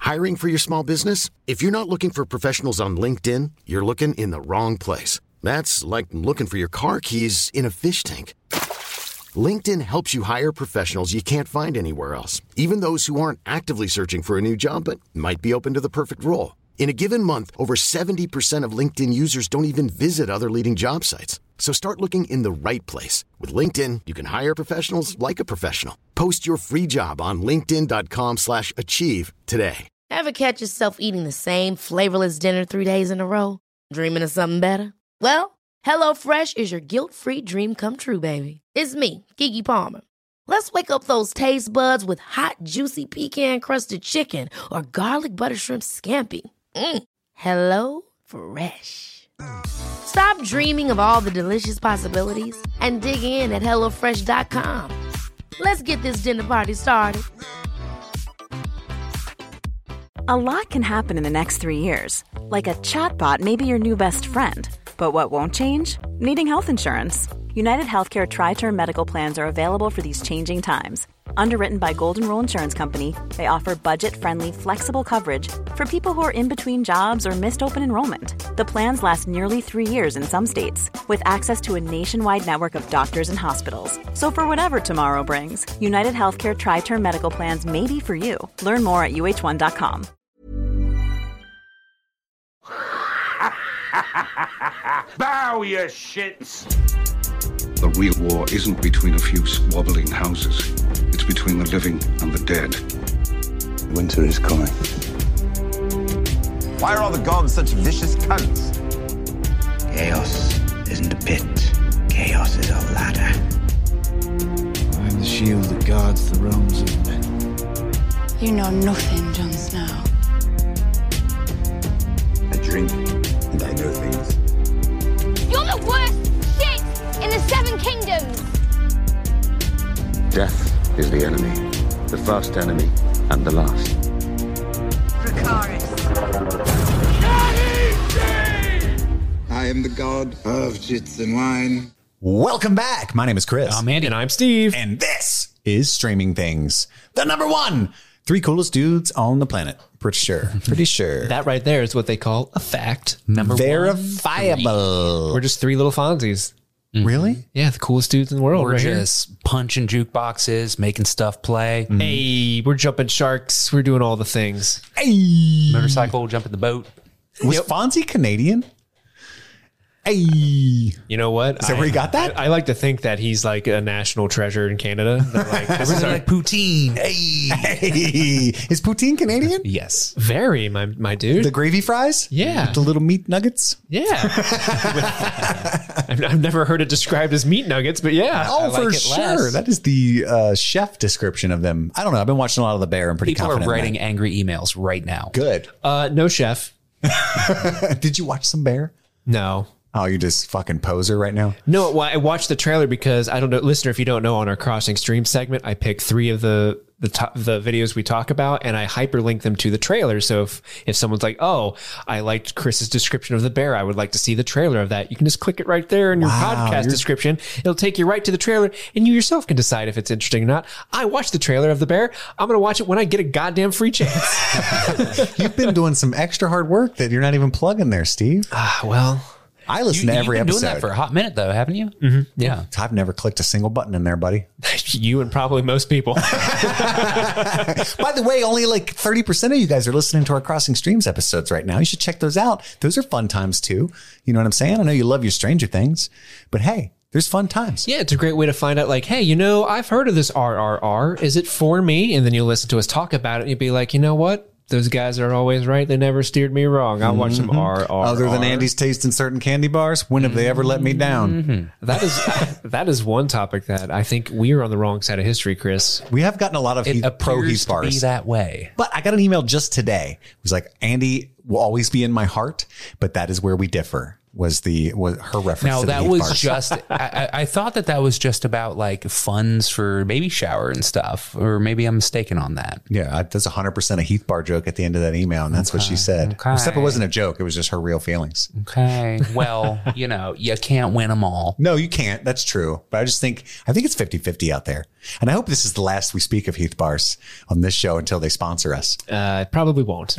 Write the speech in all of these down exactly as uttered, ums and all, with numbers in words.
Hiring for your small business? If you're not looking for professionals on LinkedIn, you're looking in the wrong place. That's like looking for your car keys in a fish tank. LinkedIn helps you hire professionals you can't find anywhere else, even those who aren't actively searching for a new job but might be open to the perfect role. In a given month, over seventy percent of LinkedIn users don't even visit other leading job sites. So start looking in the right place. With LinkedIn, you can hire professionals like a professional. Post your free job on linkedin.com slash achieve today. Ever catch yourself eating the same flavorless dinner three days in a row? Dreaming of something better? Well, HelloFresh is your guilt-free dream come true, baby. It's me, Keke Palmer. Let's wake up those taste buds with hot, juicy pecan-crusted chicken or garlic butter shrimp scampi. Mm. Hello Fresh. Stop dreaming of all the delicious possibilities and dig in at hello fresh dot com. Let's get this dinner party started. A lot can happen in the next three years. Like a chatbot may be your new best friend. But what won't change? Needing health insurance. United Healthcare Tri-Term Medical Plans are available for these changing times. Underwritten by Golden Rule Insurance Company, they offer budget-friendly, flexible coverage for people who are in between jobs or missed open enrollment. The plans last nearly three years in some states, with access to a nationwide network of doctors and hospitals. So for whatever tomorrow brings, United Healthcare Tri-Term Medical Plans may be for you. Learn more at U H one dot com. Bow, you shits! The real war isn't between a few squabbling houses. It's between the living and the dead. Winter is coming. Why are all the gods such vicious cunts? Chaos isn't a pit. Chaos is a ladder. I'm the shield that guards the realms of men. You know nothing, Jon Snow. I drink and I know things. You're the worst shit in the Seven Kingdoms! Death is the enemy. The first enemy and the last. Dracarys. I am the god of jits and wine. Welcome back. My name is Chris. I'm Andy. And I'm Steve. And this is Streaming Things, the number one. Three coolest dudes on the planet. Pretty sure. Pretty sure. That right there is what they call a fact. Number Verifiable. One, We're just three little Fonzies. Mm-hmm. Really? Yeah, the coolest dudes in the world. We're right just here. punching jukeboxes, making stuff play. Mm-hmm. Hey, we're jumping sharks. We're doing all the things. Hey. Motorcycle, jumping the boat. Was yep. Fonzie Canadian? Hey. You know what? Is that I, where you got that? I, I like to think that he's like a national treasure in Canada. Like, this is our, like poutine. Hey. Hey. Is poutine Canadian? Yes. Very, my my dude. The gravy fries? Yeah. With the little meat nuggets? Yeah. I've, I've never heard it described as meat nuggets, but yeah. Oh, I like for it sure. less. That is the uh, chef description of them. I don't know. I've been watching a lot of The Bear. I'm pretty People confident. People are writing angry emails right now. Good. Uh, no chef. Did you watch some Bear? No. Oh, you just fucking poser right now? No, well, I watched the trailer because I don't know, listener, if you don't know, on our Crossing Stream segment, I pick three of the the top, the videos we talk about, and I hyperlink them to the trailer. So if if someone's like, "Oh, I liked Chris's description of the bear, I would like to see the trailer of that," you can just click it right there in your wow, podcast you're... description. It'll take you right to the trailer, and you yourself can decide if it's interesting or not. I watched the trailer of the bear. I'm going to watch it when I get a goddamn free chance. You've been doing some extra hard work that you're not even plugging there, Steve. Ah, well. I listen you, to every you've been episode. Doing that for a hot minute, though, haven't you? Mm-hmm. Yeah. I've never clicked a single button in there, buddy. You and probably most people. By the way, only like thirty percent of you guys are listening to our Crossing Streams episodes right now. You should check those out. Those are fun times, too. You know what I'm saying? I know you love your Stranger Things, but hey, there's fun times. Yeah, it's a great way to find out, like, hey, you know, I've heard of this R R R. Is it for me? And then you'll listen to us talk about it, and you'll be like, you know what? Those guys are always right. They never steered me wrong. I'll watch some R R R. Other than Andy's taste in certain candy bars, when have they ever let me down? Mm-hmm. That is that is one topic that I think we are on the wrong side of history, Chris. We have gotten a lot of it heat, pro Heath bars. To be that way. But I got an email just today. It was like, Andy will always be in my heart, but that is where we differ. was the was her reference. Now to the that Heath was bars. just. I, I thought that that was just about like funds for baby shower and stuff, or maybe I'm mistaken on that. Yeah, that's one hundred percent a Heath bar joke at the end of that email, and that's Okay, what she said. okay. Except it wasn't a joke; it was just her real feelings. Okay, well, you know, you can't win them all. No, you can't. That's true. But I just think I think it's fifty-fifty out there, and I hope this is the last we speak of Heath bars on this show until they sponsor us. Uh, probably won't.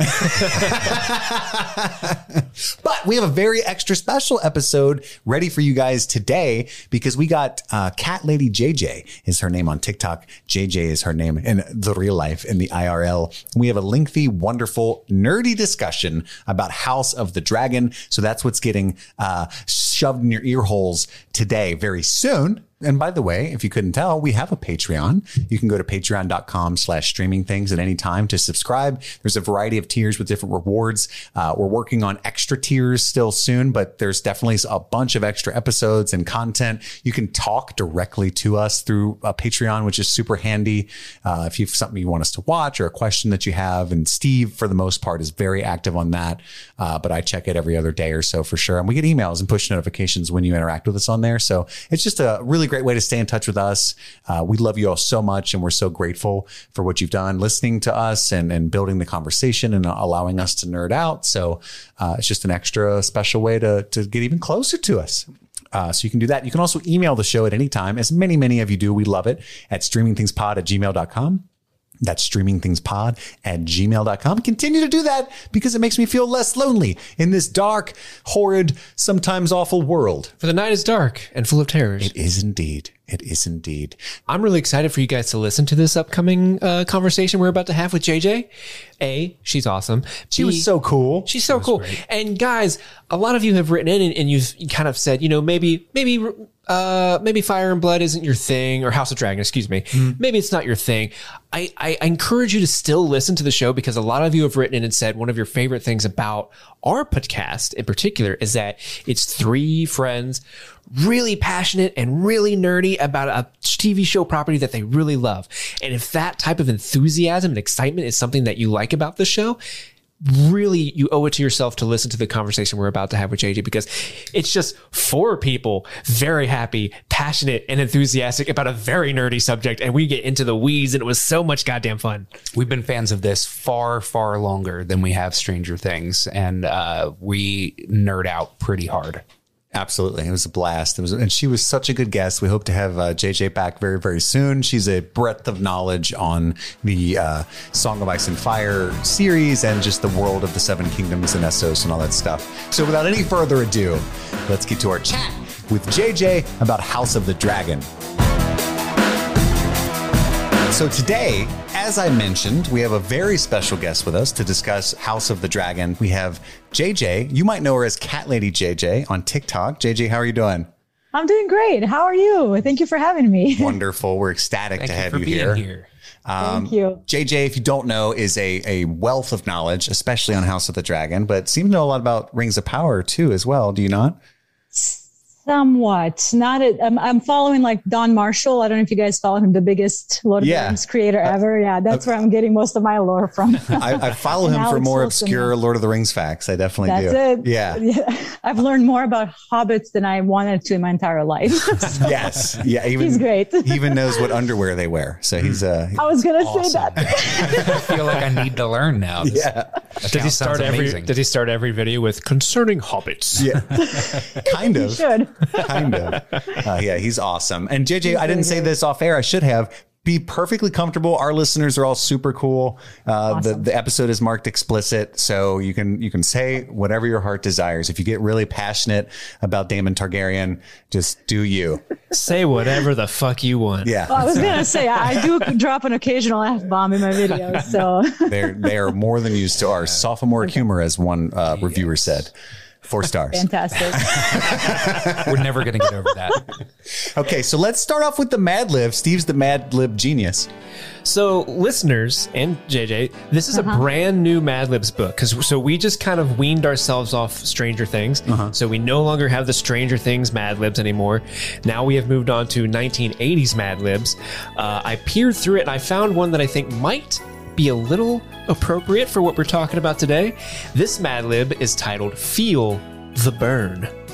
But we have a very extra special episode ready for you guys today because we got uh, Cat Lady J J is her name on TikTok. J J is her name in the real life, in the I R L. We have a lengthy, wonderful, nerdy discussion about House of the Dragon. So that's what's getting uh, shoved in your ear holes today very soon. And by the way, if you couldn't tell, we have a Patreon. You can go to patreon.com slash streaming things at any time to subscribe. There's a variety of tiers with different rewards. Uh, we're working on extra tiers still soon, but there's definitely a bunch of extra episodes and content. You can talk directly to us through uh, Patreon, which is super handy. Uh, if you have something you want us to watch or a question that you have, and Steve, for the most part, is very active on that. Uh, but I check it every other day or so for sure. And we get emails and push notifications when you interact with us on there. So it's just a really great way to stay in touch with us. Uh, we love you all so much, and we're so grateful for what you've done listening to us and, and building the conversation and allowing us to nerd out. So uh, it's just an extra special way to, to get even closer to us. Uh, so you can do that. You can also email the show at any time, as many, many of you do. We love it at streamingthingspod at gmail dot com. That's streamingthingspod at gmail dot com. Continue to do that because it makes me feel less lonely in this dark, horrid, sometimes awful world. For the night is dark and full of terrors. It is indeed. It is indeed. I'm really excited for you guys to listen to this upcoming uh, conversation we're about to have with J J. A, she's awesome. She B, was so cool. She's so cool. Great. And guys, a lot of you have written in and, and you've kind of said, you know, maybe, maybe, uh, maybe Fire and Blood isn't your thing, or House of Dragon, excuse me. Mm. Maybe it's not your thing. I, I, I encourage you to still listen to the show because a lot of you have written in and said one of your favorite things about our podcast in particular is that it's three friends really passionate and really nerdy about a T V show property that they really love. And if that type of enthusiasm and excitement is something that you like about the show, really you owe it to yourself to listen to the conversation we're about to have with J J, because it's just four people very happy, passionate, and enthusiastic about a very nerdy subject. And we get into the weeds, and it was so much goddamn fun. We've been fans of this far, far longer than we have Stranger Things, and uh, we nerd out pretty hard. Absolutely. It was a blast. It was, and she was such a good guest. We hope to have uh, J J back very, very soon. She's a breadth of knowledge on the uh, Song of Ice and Fire series and just the world of the Seven Kingdoms and Essos and all that stuff. So without any further ado, let's get to our chat with J J about House of the Dragon. So today, as I mentioned, we have a very special guest with us to discuss House of the Dragon. We have J J. You might know her as Cat Lady J J on TikTok. J J, how are you doing? I'm doing great. How are you? Thank you for having me. Wonderful. We're ecstatic Thank to you have for you being here. here. Um, Thank you. J J, if you don't know, is a, a wealth of knowledge, especially on House of the Dragon, but seems to know a lot about Rings of Power too, as well. Do you not? Somewhat. Not a, I'm, I'm following like Don Marshall. I don't know if you guys follow him, the biggest Lord of Yeah. the Rings creator ever. Yeah, that's Uh, where I'm getting most of my lore from. I, I follow And him for Alex more Wilson. obscure Lord of the Rings facts. I definitely That's do. it. Yeah. yeah. I've learned more about hobbits than I wanted to in my entire life. So Yes. Yeah. Even, he's great. He even knows what underwear they wear. So he's uh I was going to Awesome. say that. I feel like I need to learn now. This yeah. Does he account start sounds every amazing. Does he start every video with concerning hobbits? Yeah. kind You of. should. Kind of. Uh, yeah, he's awesome. And J J, I didn't say this off air. I should have. Be perfectly comfortable. Our listeners are all super cool. Uh, Awesome. the, the episode is marked explicit, so you can you can say whatever your heart desires. If you get really passionate about Daemon Targaryen, just do you. Say whatever the fuck you want. Yeah, Well, I was going to say, I I do drop an occasional F-bomb in my videos. So they're they are more than used to our sophomore humor, as one uh, reviewer said. Four stars. fantastic. We're never going to get over that. Okay, so let's start off with the Mad Lib. Steve's the Mad Lib genius. So, listeners and J J, this is Uh-huh. a brand new Mad Libs book. Because so we just kind of weaned ourselves off Stranger Things. Uh-huh. So we no longer have the Stranger Things Mad Libs anymore. Now we have moved on to nineteen eighties Mad Libs. Uh, I peered through it and I found one that I think might be a little appropriate for what we're talking about today. This Mad Lib is titled Feel the Burn.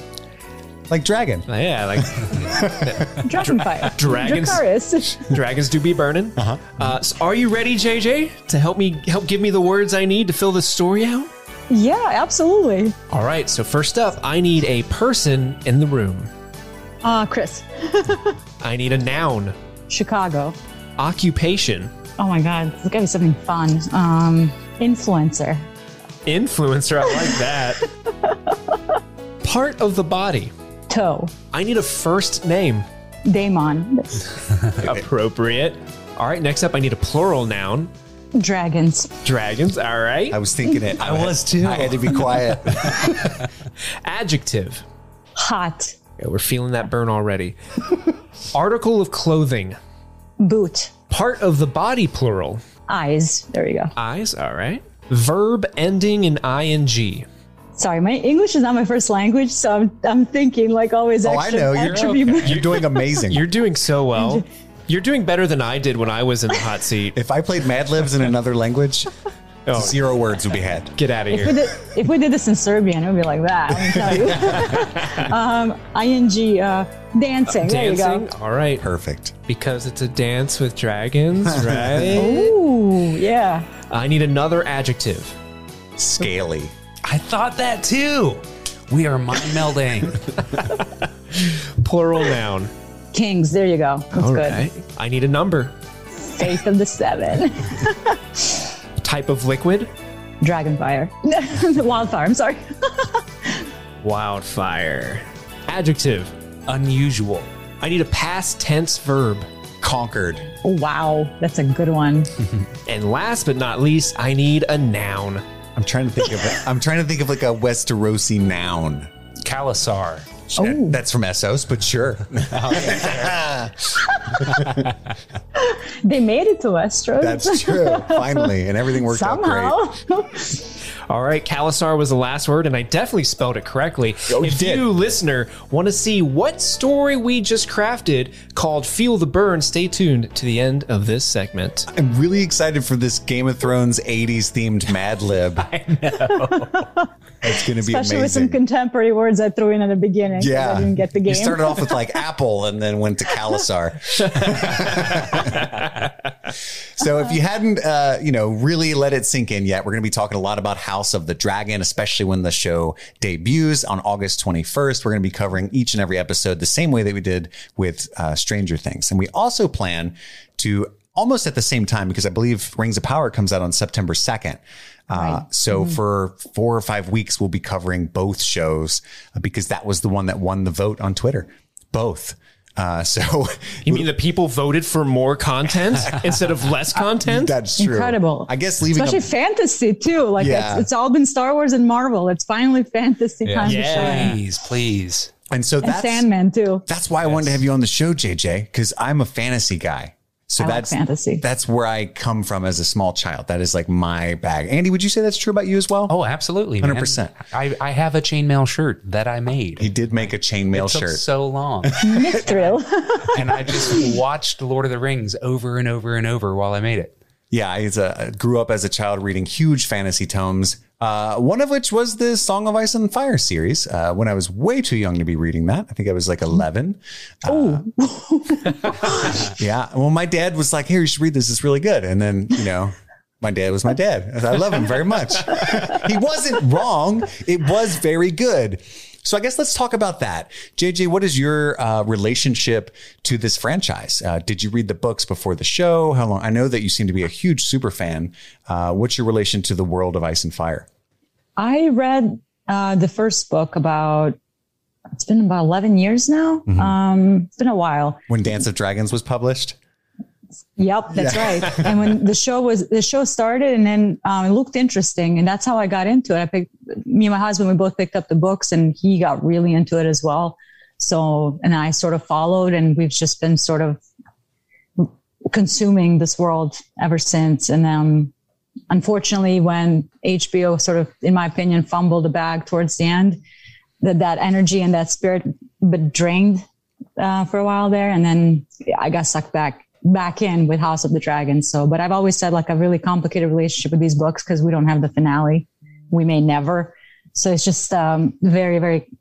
Like dragon. Uh, yeah, like Dragonfire. Dragons. Dracarys. Dragons do be burning. Uh-huh. Uh, so are you ready, J J, to help me help give me the words I need to fill this story out? Yeah, absolutely. All right. So first up, I need a person in the room. Uh, Chris. I need a noun. Chicago. Occupation. Oh my God, it's gotta be something fun. Um, influencer. Influencer. I like that. Part of the body. Toe. I need a first name. Daemon. Appropriate. All right. Next up, I need a plural noun. Dragons. Dragons. All right. I was thinking it. I was too. I had to be quiet. Adjective. Hot. Yeah, we're feeling that burn already. Article of clothing. Boot. Part of the body, plural. Eyes. There you go. Eyes. All right. Verb ending in ing. Sorry, my English is not my first language, so I'm I'm thinking like always Oh, extra. I know. You're, extra okay. You're doing amazing. You're doing so well. You're doing better than I did when I was in the hot seat. If I played Mad Libs in another language, oh. zero words would be had. Get out of if here. We did, if we did this in Serbian, it would be like that. Let me tell you. um, ing, uh, dancing. There you Dancing. go. All right. Perfect. Because it's a dance with dragons, right? Ooh, yeah. I need another adjective. Scaly. I thought that too. We are mind melding. Plural noun. Kings. There you go. That's All good. right. I need a number. Faith of the Seven. Type of liquid. Dragonfire. Wildfire. I'm sorry. Wildfire. Adjective. Unusual. I need a past tense verb. Conquered. Oh, wow. That's a good one. And last but not least, I need a noun. I'm trying to think of it. I'm trying to think of like a Westerosi noun. Kalasar. Oh. That's from Essos, but sure. They made it to Westeros. That's true. Finally. And everything worked Somehow. out great. All right, Kalasar was the last word, and I definitely spelled it correctly. Oh, you if did. you, listener, want to see what story we just crafted called Feel the Burn, stay tuned to the end of this segment. I'm really excited for this Game of Thrones eighties themed Mad Lib. I know. It's going to be Especially amazing. with some contemporary words I threw in at the beginning. 'cause Yeah. I didn't get the game. You started off with like Apple and then went to Kalasar. So if you hadn't, uh, you know, really let it sink in yet, we're going to be talking a lot about House of the Dragon, especially when the show debuts on August twenty-first. We're going to be covering each and every episode the same way that we did with uh, Stranger Things. And we also plan to almost at the same time, because I believe Rings of Power comes out on September second. Uh, Right. so Mhm. for four or five weeks, we'll be covering both shows uh, because that was the one that won the vote on Twitter. Both. Uh, so You mean the people voted for more content instead of less content? That's true. Incredible. I guess leaving Especially a, fantasy too. Like Yeah. it's, it's all been Star Wars and Marvel. It's finally fantasy time to shine. Please, please. and so And that's Sandman too. that's why I wanted to have you on the show, J J, because I'm a fantasy guy. So I like that's fantasy. That's where I come from as a small child. That is like my bag. Andy, would you say that's true about you as well? Oh, absolutely. one hundred man. percent. I, I have a chainmail shirt that I made. He did make a chainmail it took shirt. so long. Mithril. And I just watched Lord of the Rings over and over and over while I made it. Yeah, I was a- grew up as a child reading huge fantasy tomes, uh, one of which was the Song of Ice and Fire series. Uh, when I was way too young to be reading that, I think I was like eleven. Uh, yeah. Well, my dad was like, "Here, you should read this. It's really good." And then, you know, my dad was my dad. I love him very much. He wasn't wrong. It was very good. So I guess let's talk about that. J J, what is your uh, relationship to this franchise? Uh, did you read the books before the show? How long? I know that you seem to be a huge super fan. Uh, what's your relation to the world of Ice and Fire? I read uh, the first book about, it's been about eleven years now. Mhm. Um, it's been a while. When Dance of Dragons was published? Yep, that's Yeah. right. And when the show was, the show started and then um, it looked interesting. And that's how I got into it. I picked, me and my husband, we both picked up the books and he got really into it as well. So, and I sort of followed and we've just been sort of consuming this world ever since. And um, unfortunately, when H B O sort of, in my opinion, fumbled the bag towards the end, that that energy and that spirit but drained uh, for a while there. And then I got sucked back back in with House of the Dragon. So, but I've always said like a really complicated relationship with these books because we don't have the finale. We may never. So it's just um, very, very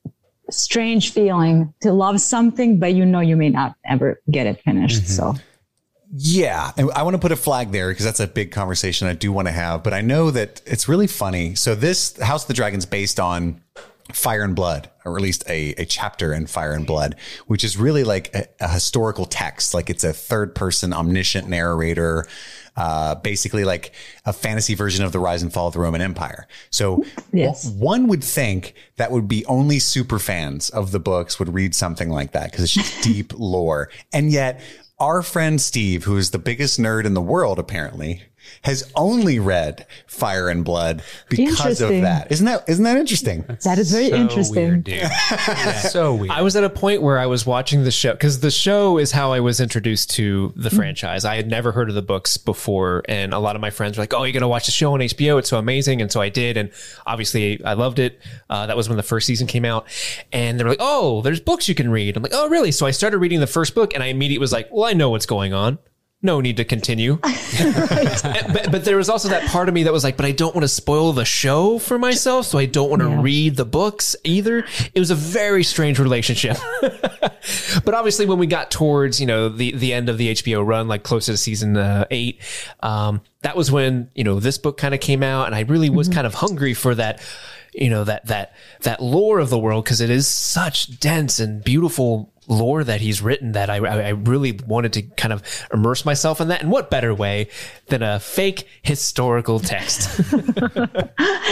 strange feeling to love something, but you know you may not ever get it finished. Mm-hmm. So. Yeah. And I want to put a flag there because that's a big conversation I do want to have. But I know that it's really funny. So this House of the Dragon is based on Fire and Blood, or at least a, a chapter in Fire and Blood, which is really like a, a historical text. Like it's a third person omniscient narrator, uh, basically like a fantasy version of the rise and fall of the Roman Empire. So yes. w- one would think that would be only super fans of the books would read something like that because it's just deep lore. And yet our friend Steve, who is the biggest nerd in the world, apparently, has only read Fire and Blood because of that. Isn't that isn't that interesting? That's that is very so interesting. Weird, dude. Yeah. So weird. I was at a point where I was watching the show because the show is how I was introduced to the mm-hmm. franchise. I had never heard of the books before, and a lot of my friends were like, "Oh, you're gonna watch the show on H B O? It's so amazing!" And so I did, and obviously I loved it. Uh, that was when the first season came out, and they were like, "Oh, there's books you can read." I'm like, "Oh, really?" So I started reading the first book, and I immediately was like, "Well, I know what's going on. No need to continue." but, but there was also that part of me that was like, but I don't want to spoil the show for myself, so I don't want to yeah. read the books either. It was a very strange relationship. But obviously when we got towards, you know, the, the end of the H B O run, like closer to season uh, eight, um, that was when, you know, this book kind of came out, and I really was mm-hmm. kind of hungry for that, you know, that, that, that lore of the world, because it is such dense and beautiful lore that he's written that I, I really wanted to kind of immerse myself in that. And what better way than a fake historical text? And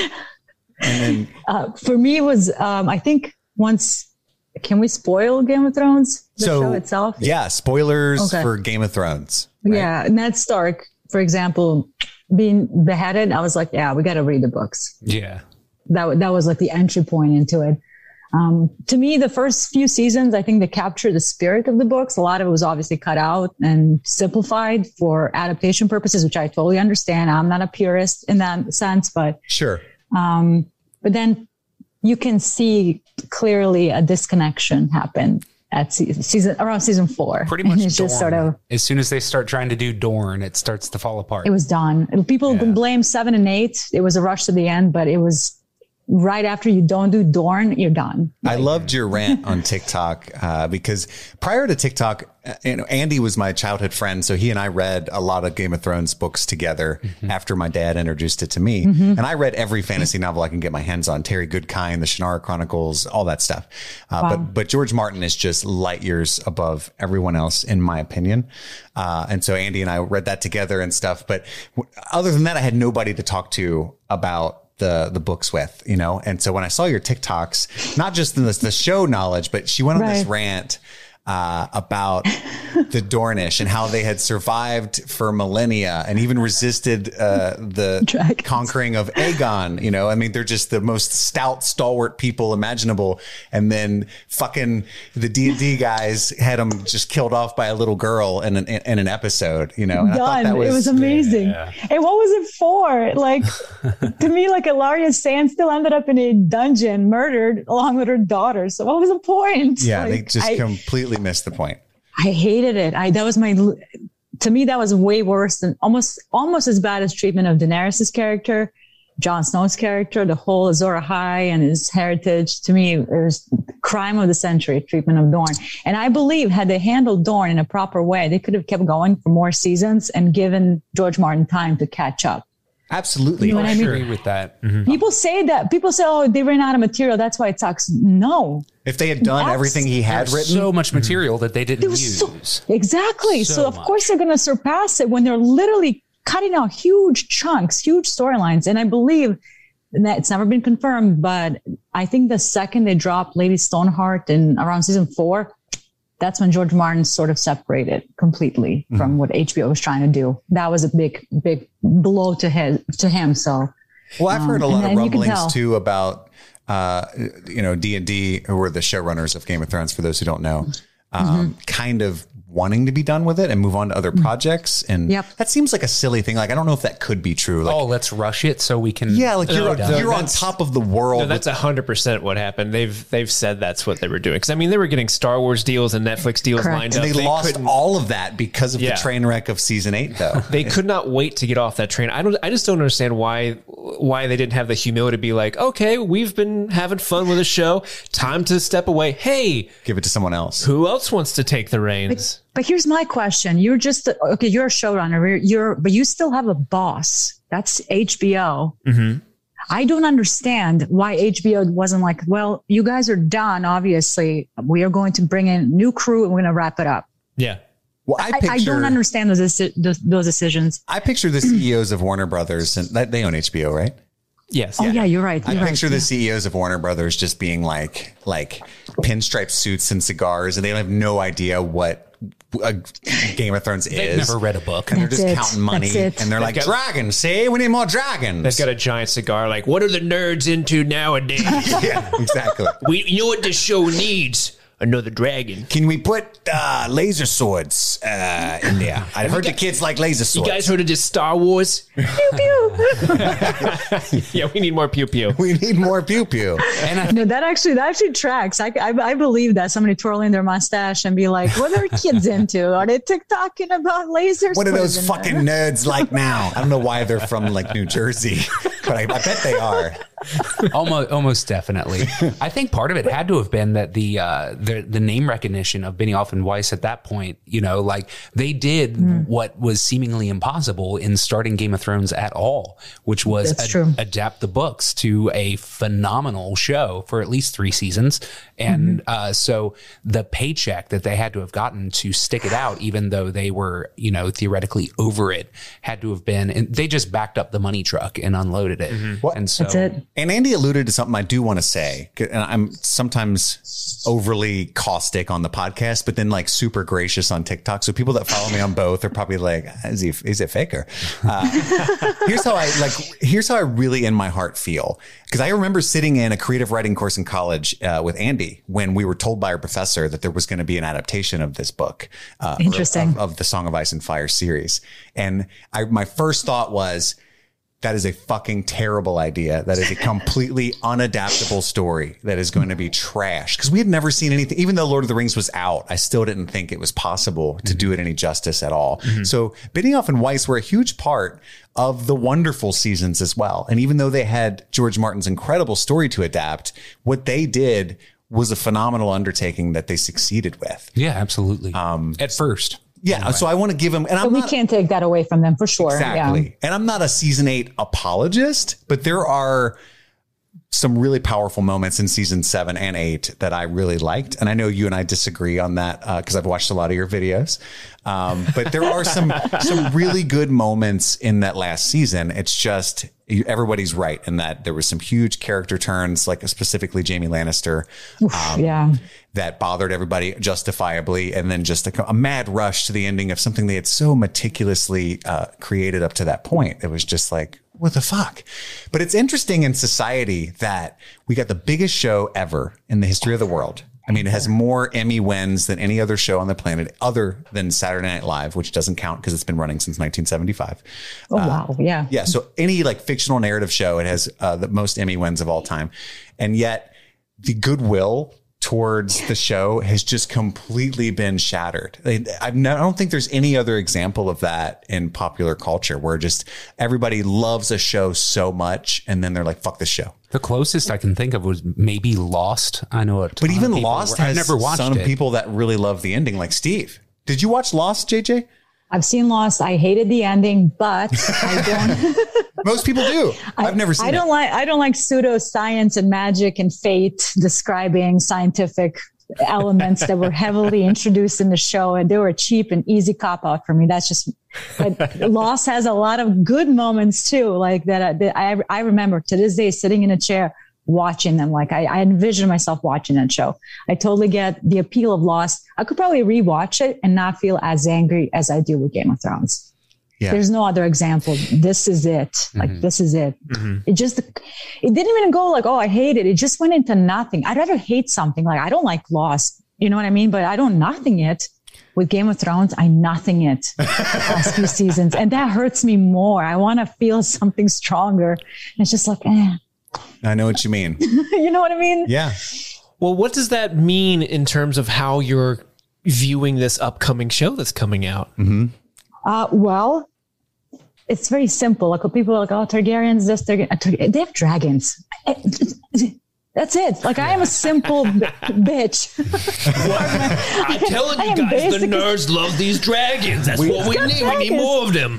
then, uh, for me, it was, um, I think once, can we spoil Game of Thrones? The so, show itself? Yeah, spoilers okay. for Game of Thrones. Right? Yeah, Ned Stark, for example, being beheaded, I was like, yeah, we got to read the books. Yeah. That, that was like the entry point into it. Um, to me, the first few seasons, I think they captured the spirit of the books. A lot of it was obviously cut out and simplified for adaptation purposes, which I totally understand. I'm not a purist in that sense, but sure. Um, but then you can see clearly a disconnection happen at season around season four. Pretty much, it's Dorne. Just sort of, as soon as they start trying to do Dorne, it starts to fall apart. It was done. People yeah. blame seven and eight. It was a rush to the end, but it was. Right after you don't do Dorne, you're done. I loved your rant on TikTok uh, because prior to TikTok, uh, you know, Andy was my childhood friend. So he and I read a lot of Game of Thrones books together mm-hmm. after my dad introduced it to me. Mm-hmm. And I read every fantasy novel I can get my hands on. Terry Goodkind, the Shannara Chronicles, all that stuff. Uh, wow. But but George Martin is just light years above everyone else, in my opinion. Uh, and so Andy and I read that together and stuff. But w- other than that, I had nobody to talk to about the the books with, you know. And so when I saw your TikToks, not just in the, the show knowledge, but she went on right. this rant uh, about the Dornish and how they had survived for millennia and even resisted uh, the Dragons. conquering of Aegon. You know, I mean, they're just the most stout, stalwart people imaginable. And then fucking the D and D guys had them just killed off by a little girl in an, in an episode, you know. And Done. I thought that was, it was amazing. Yeah. And what was it for? Like, to me, like Ilaria Sand still ended up in a dungeon, murdered along with her daughter. So what was the point? Yeah, like, they just I, completely missed the point. I hated it. I that was my to me that was way worse than almost almost as bad as treatment of Daenerys' character, Jon Snow's character, the whole Azor Ahai and his heritage. To me, it was crime of the century treatment of Dorne. And I believe had they handled Dorne in a proper way, they could have kept going for more seasons and given George Martin time to catch up. Absolutely. You know what I mean? agree with that. Mm-hmm. People say that. People say, oh, they ran out of material. That's why it sucks. No. If they had done That's, everything he had written. So much material that they didn't use. So, exactly. So, so of much. course, they're going to surpass it when they're literally cutting out huge chunks, huge storylines. And I believe that it's never been confirmed, but I think the second they dropped Lady Stoneheart in around season four, that's when George Martin sort of separated completely mm-hmm. from what H B O was trying to do. That was a big, big blow to his, to him. So, well, I've heard a lot um, of rumblings too about, uh, you know, D and D, who were the showrunners of Game of Thrones, for those who don't know, um, mm-hmm. kind of wanting to be done with it and move on to other projects. And yep. that seems like a silly thing. Like, I don't know if that could be true. Like, oh, let's rush it so we can. Yeah. Like you're, no, you're on top of the world. No, that's a hundred percent what happened. They've, they've said that's what they were doing. Cause I mean, they were getting Star Wars deals and Netflix deals Correct. lined and up. they, they lost all of that because of yeah. the train wreck of season eight though. They could not wait to get off that train. I don't, I just don't understand why, why they didn't have the humility to be like, okay, we've been having fun with the show. Time to step away. Hey, give it to someone else. Who else wants to take the reins? But, but here's my question. You're just, okay, you're a showrunner, you're, but you still have a boss. That's H B O. Mm-hmm. I don't understand why H B O wasn't like, well, you guys are done. Obviously, we are going to bring in new crew and we're going to wrap it up. Yeah. Well, I, picture, I, I don't understand those, those those decisions. I picture the C E Os of Warner Brothers, and they own H B O, right? Yes. Oh yeah, yeah you're right. You're I right. picture the C E Os of Warner Brothers just being like like pinstripe suits and cigars, and they have no idea what a Game of Thrones They've is. never read a book, and they're That's just it. counting money, That's it. and they're They've like, got- "Dragons, see, we need more dragons." They've got a giant cigar. Like, what are the nerds into nowadays? Yeah, exactly. we, you know what this show needs? Another dragon. Can we put uh, laser swords uh, in there? I heard the kids like laser You swords. guys heard of this Star Wars? Pew pew. Yeah, we need more pew pew. We need more pew pew. And I No, that actually that actually tracks. I, I I believe that somebody twirling their mustache and be like, "What are kids into? Are they TikToking about lasers?" What are those fucking nerds like now? I don't know why they're from like New Jersey, but I, I bet they are. almost almost definitely. I think part of it had to have been that the uh, the the name recognition of Benioff and Weiss at that point, you know, like they did mm. what was seemingly impossible in starting Game of Thrones at all, which was ad- adapt the books to a phenomenal show for at least three seasons. And mm-hmm. uh, so the paycheck that they had to have gotten to stick it out, even though they were, you know, theoretically over it, had to have been, and they just backed up the money truck and unloaded it. Mm-hmm. What? And so, That's it. And Andy alluded to something I do want to say, and I'm sometimes overly caustic on the podcast, but then like super gracious on TikTok. So people that follow me on both are probably like, is he, is it faker? Uh, here's how I like, here's how I really in my heart feel. Cause I remember sitting in a creative writing course in college uh, with Andy when we were told by our professor that there was going to be an adaptation of this book. Uh, Interesting. Of, of the Song of Ice and Fire series. And I, my first thought was, that is a fucking terrible idea. That is a completely unadaptable story that is going to be trash. Because we had never seen anything. Even though Lord of the Rings was out, I still didn't think it was possible to mm-hmm. do it any justice at all. Mm-hmm. So Benioff and Weiss were a huge part of the wonderful seasons as well. And even though they had George Martin's incredible story to adapt, what they did was a phenomenal undertaking that they succeeded with. Yeah, absolutely. Um, At first. Yeah. Anyway. So I want to give them, and I'm we not, can't take that away from them for sure. Exactly. Yeah. And I'm not a season eight apologist, but there are some really powerful moments in season seven and eight that I really liked. And I know you and I disagree on that because uh, I've watched a lot of your videos. Um, but there are some some really good moments in that last season. It's just everybody's right in that there was some huge character turns, like specifically Jaime Lannister. Um, yeah. That bothered everybody justifiably. And then just a, a mad rush to the ending of something they had so meticulously uh, created up to that point. It was just like, what the fuck? But it's interesting in society that we got the biggest show ever in the history of the world. I mean, it has more Emmy wins than any other show on the planet other than Saturday Night Live, which doesn't count because it's been running since nineteen seventy-five. Oh, uh, wow. Yeah. Yeah. So any like fictional narrative show, it has uh, the most Emmy wins of all time. And yet the goodwill towards the show has just completely been shattered. I've no, I don't think there's any other example of that in popular culture where just everybody loves a show so much and then they're like, fuck this show. The closest I can think of was maybe Lost. I know it. But even Lost has never watched some it. people that really love the ending, like Steve. Did you watch Lost, J J? I've seen Lost. I hated the ending, but I don't. Most people do. I've never seen I don't it. like. I don't like pseudoscience and magic and fate describing scientific elements that were heavily introduced in the show, and they were a cheap and easy cop out for me. That's just. But Lost has a lot of good moments too, like that. that I I remember to this day sitting in a chair watching them. Like I, I envision myself watching that show. I totally get the appeal of Lost. I could probably rewatch it and not feel as angry as I do with Game of Thrones. Yeah. There's no other example. This is it. Mm-hmm. Like, this is it. Mm-hmm. It just, it didn't even go like, oh, I hate it. It just went into nothing. I'd rather hate something. Like, I don't like Lost. You know what I mean? But I don't nothing it. With Game of Thrones, I nothing it last few seasons. And that hurts me more. I want to feel something stronger. And it's just like, eh. I know what you mean. You know what I mean? Yeah. Well, what does that mean in terms of how you're viewing this upcoming show that's coming out? Mm-hmm. Uh, well, it's very simple. Like people are like, oh, Targaryens, this, Targaryen. They have dragons. That's it. Like I am a simple b- bitch. I'm telling you guys, the nerds love these dragons. That's we, what we need. Dragons. We need more of them.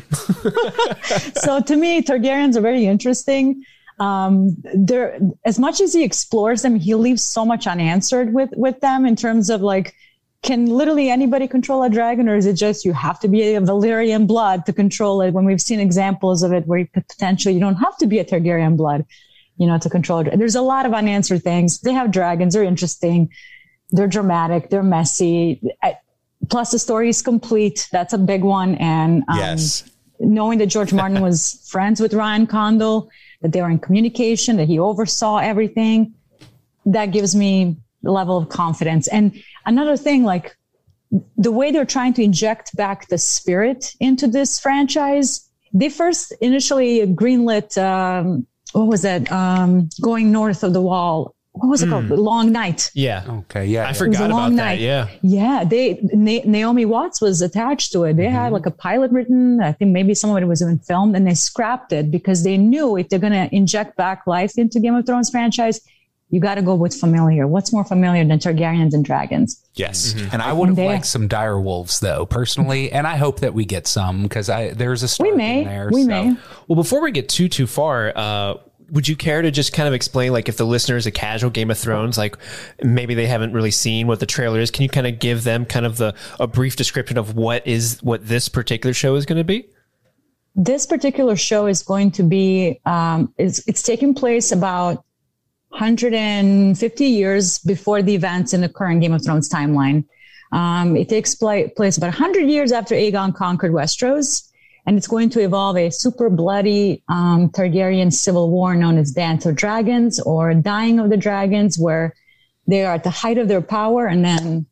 So to me, Targaryens are very interesting. Um, they're as much as he explores them, he leaves so much unanswered with with them in terms of like, can literally anybody control a dragon, or is it just you have to be a Valyrian blood to control it? When we've seen examples of it where you potentially you don't have to be a Targaryen blood, you know, to control it. There's a lot of unanswered things. They have dragons. They're interesting. They're dramatic. They're messy. Plus the story is complete. That's a big one. And um, yes. knowing that George Martin was friends with Ryan Condal, that they were in communication, that he oversaw everything, that gives me a level of confidence. And another thing, like the way they're trying to inject back the spirit into this franchise, they first initially greenlit, um, what was that? Um, going north of the wall. What was it mm. called? The Long Night. Yeah. Okay. Yeah. I forgot about night. that. Yeah. Yeah. They, Na- Naomi Watts was attached to it. They mm-hmm. had like a pilot written. I think maybe some of it was even filmed, and they scrapped it because they knew if they're going to inject back life into Game of Thrones franchise, you got to go with familiar. What's more familiar than Targaryens and dragons? Yes. Mm-hmm. And I would have liked some dire wolves though, personally. And I hope that we get some because I, there's a story we may, in there. We so. may. Well, before we get too, too far, uh, would you care to just kind of explain, like, if the listener is a casual Game of Thrones, like maybe they haven't really seen what the trailer is, can you kind of give them kind of the a brief description of what is what this particular show is going to be? This particular show is going to be um, it's, it's taking place about one hundred fifty years before the events in the current Game of Thrones timeline. Um, it takes pl- place about one hundred years after Aegon conquered Westeros. And it's going to evolve a super bloody um, Targaryen civil war known as Dance of Dragons or Dying of the Dragons, where they are at the height of their power and then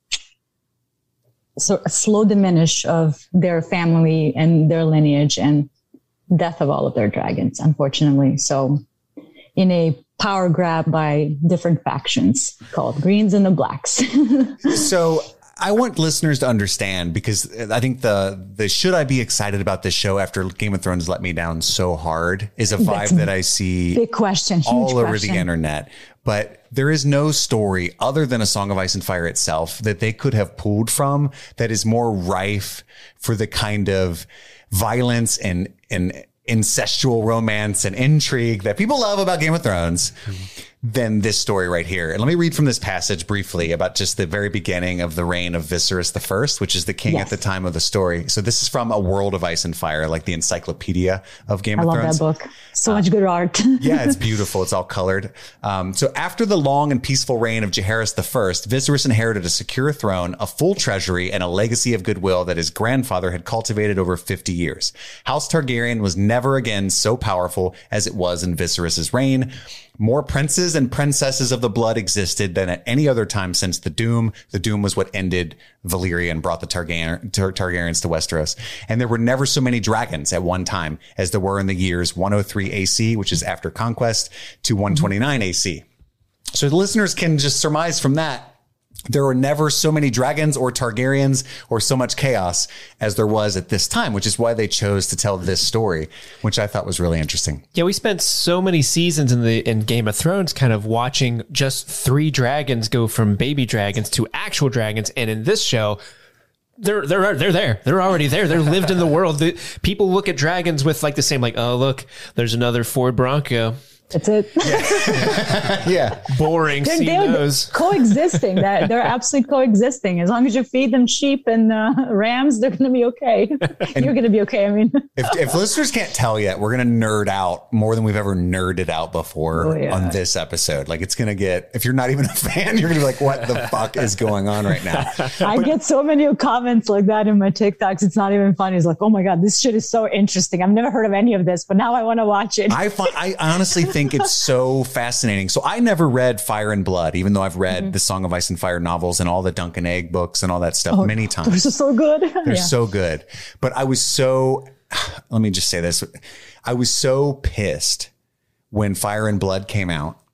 so a slow diminish of their family and their lineage and death of all of their dragons, unfortunately. So in a power grab by different factions called Greens and the Blacks. So I want listeners to understand, because I think the the should I be excited about this show after Game of Thrones let me down so hard is a vibe That's that I see big question, huge all over question. the internet. But there is no story other than A Song of Ice and Fire itself that they could have pulled from that is more rife for the kind of violence and and incestual romance and intrigue that people love about Game of Thrones than this story right here. And let me read from this passage briefly about just the very beginning of the reign of Viserys the First, which is the king yes. at the time of the story. So this is from A World of Ice and Fire, like the encyclopedia of Game I of love Thrones. that book. So uh, much good art. Yeah, it's beautiful. It's all colored. Um, so after the long and peaceful reign of Jaehaerys the First, Viserys inherited a secure throne, a full treasury, and a legacy of goodwill that his grandfather had cultivated over fifty years. House Targaryen was never again so powerful as it was in Viserys' reign. More princes and princesses of the blood existed than at any other time since the Doom. The Doom was what ended Valyria and brought the Targaryen, Tar- Targaryens to Westeros. And there were never so many dragons at one time as there were in the years one oh three A C, which is after conquest, to one twenty-nine A C. So the listeners can just surmise from that there were never so many dragons or Targaryens or so much chaos as there was at this time, which is why they chose to tell this story, which I thought was really interesting. Yeah, we spent so many seasons in the in Game of Thrones kind of watching just three dragons go from baby dragons to actual dragons. And in this show, they're they're they're there. They're already there. They're lived in the world. The, people look at dragons with like the same, like, oh, look, there's another Ford Bronco. That's it. Yeah. yeah. Boring. They're, they're coexisting. That they're absolutely coexisting. As long as you feed them sheep and uh, rams, they're going to be okay. And you're going to be okay. I mean, if, if listeners can't tell yet, we're going to nerd out more than we've ever nerded out before oh, yeah. on this episode. Like it's going to get, if you're not even a fan, you're going to be like, what the fuck is going on right now? I but, get so many comments like that in my TikToks. It's not even funny. It's like, oh my God, this shit is so interesting. I've never heard of any of this, but now I want to watch it. I find, I honestly think it's so fascinating. So I never read Fire and Blood, even though I've read mm-hmm. the Song of Ice and Fire novels and all the Duncan Egg books and all that stuff oh, many times. They're so good. They're yeah. so good. But I was so, let me just say this. I was so pissed when Fire and Blood came out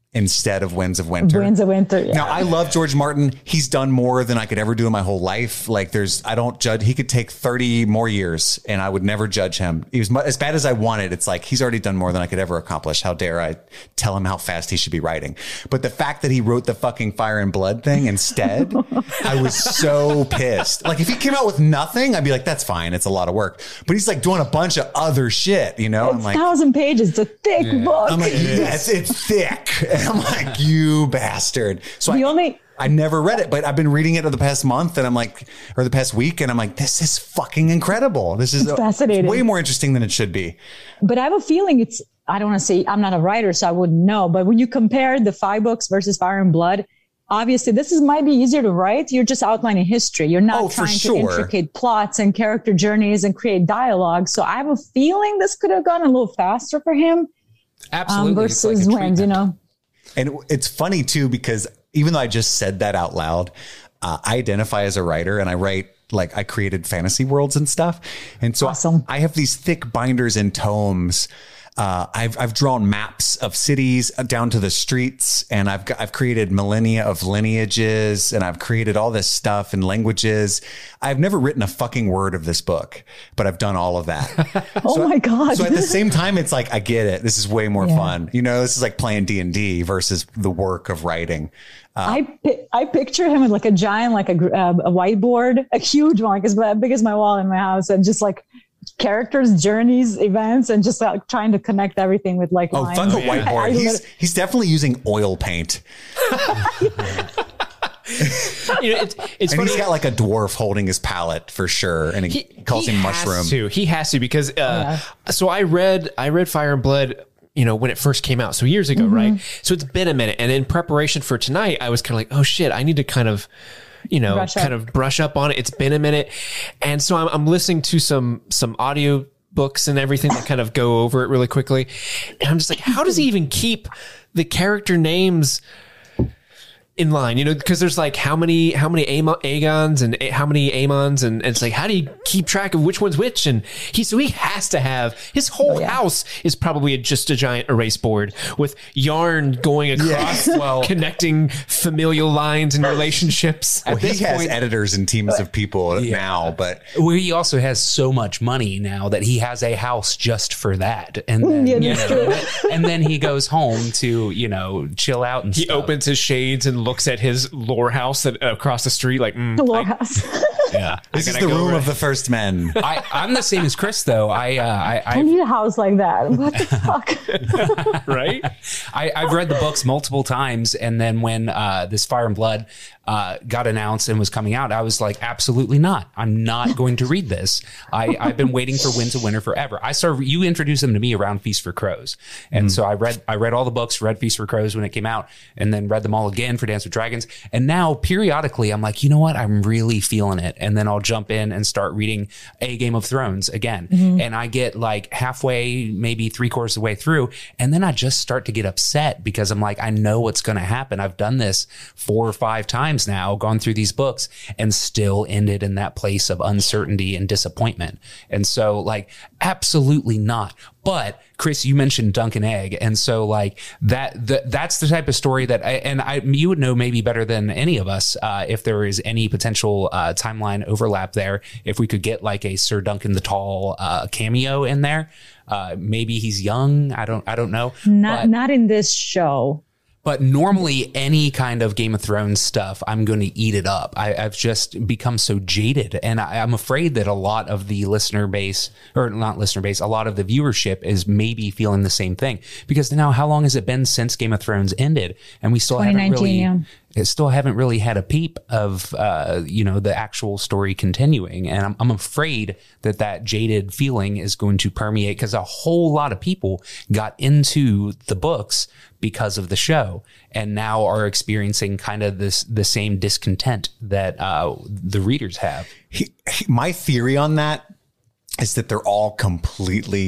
instead of Winds of Winter. Winds of Winter. Yeah. Now, I love George Martin. He's done more than I could ever do in my whole life. Like there's, I don't judge. He could take thirty more years and I would never judge him. He was as bad as I wanted. It's like, he's already done more than I could ever accomplish. How dare I tell him how fast he should be writing? But the fact that he wrote the fucking Fire and Blood thing instead, I was so pissed. Like if he came out with nothing, I'd be like, that's fine. It's a lot of work. But he's like doing a bunch of other shit, you know? It's I'm like, thousand pages. It's a thick yeah. book. I'm like, yes, it's thick. And I'm like, you bastard. So the I, only I never read it, but I've been reading it over the past month and I'm like, or the past week. And I'm like, this is fucking incredible. This is it's fascinating. It's way more interesting than it should be. But I have a feeling it's, I don't want to say, I'm not a writer, so I wouldn't know. But when you compare the five books versus Fire and Blood, obviously this is might be easier to write. You're just outlining history. You're not oh, trying sure. to intricate plots and character journeys and create dialogue. So I have a feeling this could have gone a little faster for him. Absolutely. Um, versus like Winds, you know. And it's funny too, because even though I just said that out loud, uh, I identify as a writer and I write, like I created fantasy worlds and stuff. And so awesome. I have these thick binders and tomes. Uh, I've, I've drawn maps of cities down to the streets, and I've got, I've created millennia of lineages, and I've created all this stuff and languages. I've never written a fucking word of this book, but I've done all of that. oh so, my God. So at the same time, it's like, I get it. This is way more yeah. fun. You know, this is like playing D and D versus the work of writing. Uh, I I picture him with like a giant, like a, uh, a whiteboard, a huge one, like as big as my wall in my house, and just like characters, journeys, events, and just like trying to connect everything with like oh, lines. fuck the yeah. whiteboard. I, I he's he's definitely using oil paint. you know, it's, it's and funny. He's got like a dwarf holding his palette for sure, and he, he calls he him has Mushroom. To. He has to because uh, yeah. so I read I read Fire and Blood, you know, when it first came out, so years ago, mm-hmm. right? So it's been a minute, and in preparation for tonight, I was kind of like, oh shit, I need to kind of, you know, brush kind up. of brush up on it. It's been a minute, and so I'm, I'm listening to some some audio books and everything that kind of go over it really quickly, and I'm just like, how does he even keep the character names in line, you know, because there's like how many how many Aegons and how many Aemons, and, and it's like, how do you keep track of which one's which? And he so he has to have his whole oh, yeah. house is probably a, just a giant erase board with yarn going across, yeah. well, connecting familial lines and relationships. Well, At he this has point, editors and teams of people yeah. now, but well, he also has so much money now that he has a house just for that, and then yeah, you know, and then he goes home to you know chill out and he stuff. opens his shades and looks at his lore house that uh, across the street, like mm, the lore I, house. Yeah, this is the room right. of the first men. I, I'm the same as Chris, though. I uh, I, I need a house like that. What the fuck? Right? I, I've read the books multiple times, and then when uh, this Fire and Blood uh, got announced and was coming out, I was like, absolutely not. I'm not going to read this. I, I've been waiting for Winds of Winter forever. I started. You introduced them to me around Feast for Crows, and mm. so I read I read all the books, read Feast for Crows when it came out, and then read them all again for Dance with Dragons. And now periodically, I'm like, you know what? I'm really feeling it, and then I'll jump in and start reading a Game of Thrones again, mm-hmm. and I get like halfway, maybe three quarters of the way through, and then I just start to get upset because I'm like, I know what's going to happen. I've done this four or five times now, gone through these books, and still ended in that place of uncertainty and disappointment. And so, like, absolutely not. But Chris, you mentioned Dunk and Egg, and so like that, the, that's the type of story that, I, and I, you would know maybe better than any of us uh, if there is any potential uh, timeline overlap there. If we could get like a Sir Duncan the Tall uh, cameo in there, uh, maybe he's young. I don't, I don't know. Not, but, not in this show. But normally any kind of Game of Thrones stuff, I'm going to eat it up. I, I've just become so jaded, and I, I'm afraid that a lot of the listener base, or not listener base, a lot of the viewership is maybe feeling the same thing. Because now, how long has it been since Game of Thrones ended, and we still haven't really, yeah. it still haven't really had a peep of, uh, you know, the actual story continuing. And I'm, I'm afraid that that jaded feeling is going to permeate, because a whole lot of people got into the books because of the show, and now are experiencing kind of this the same discontent that uh, the readers have. He, he, my theory on that is that they're all completely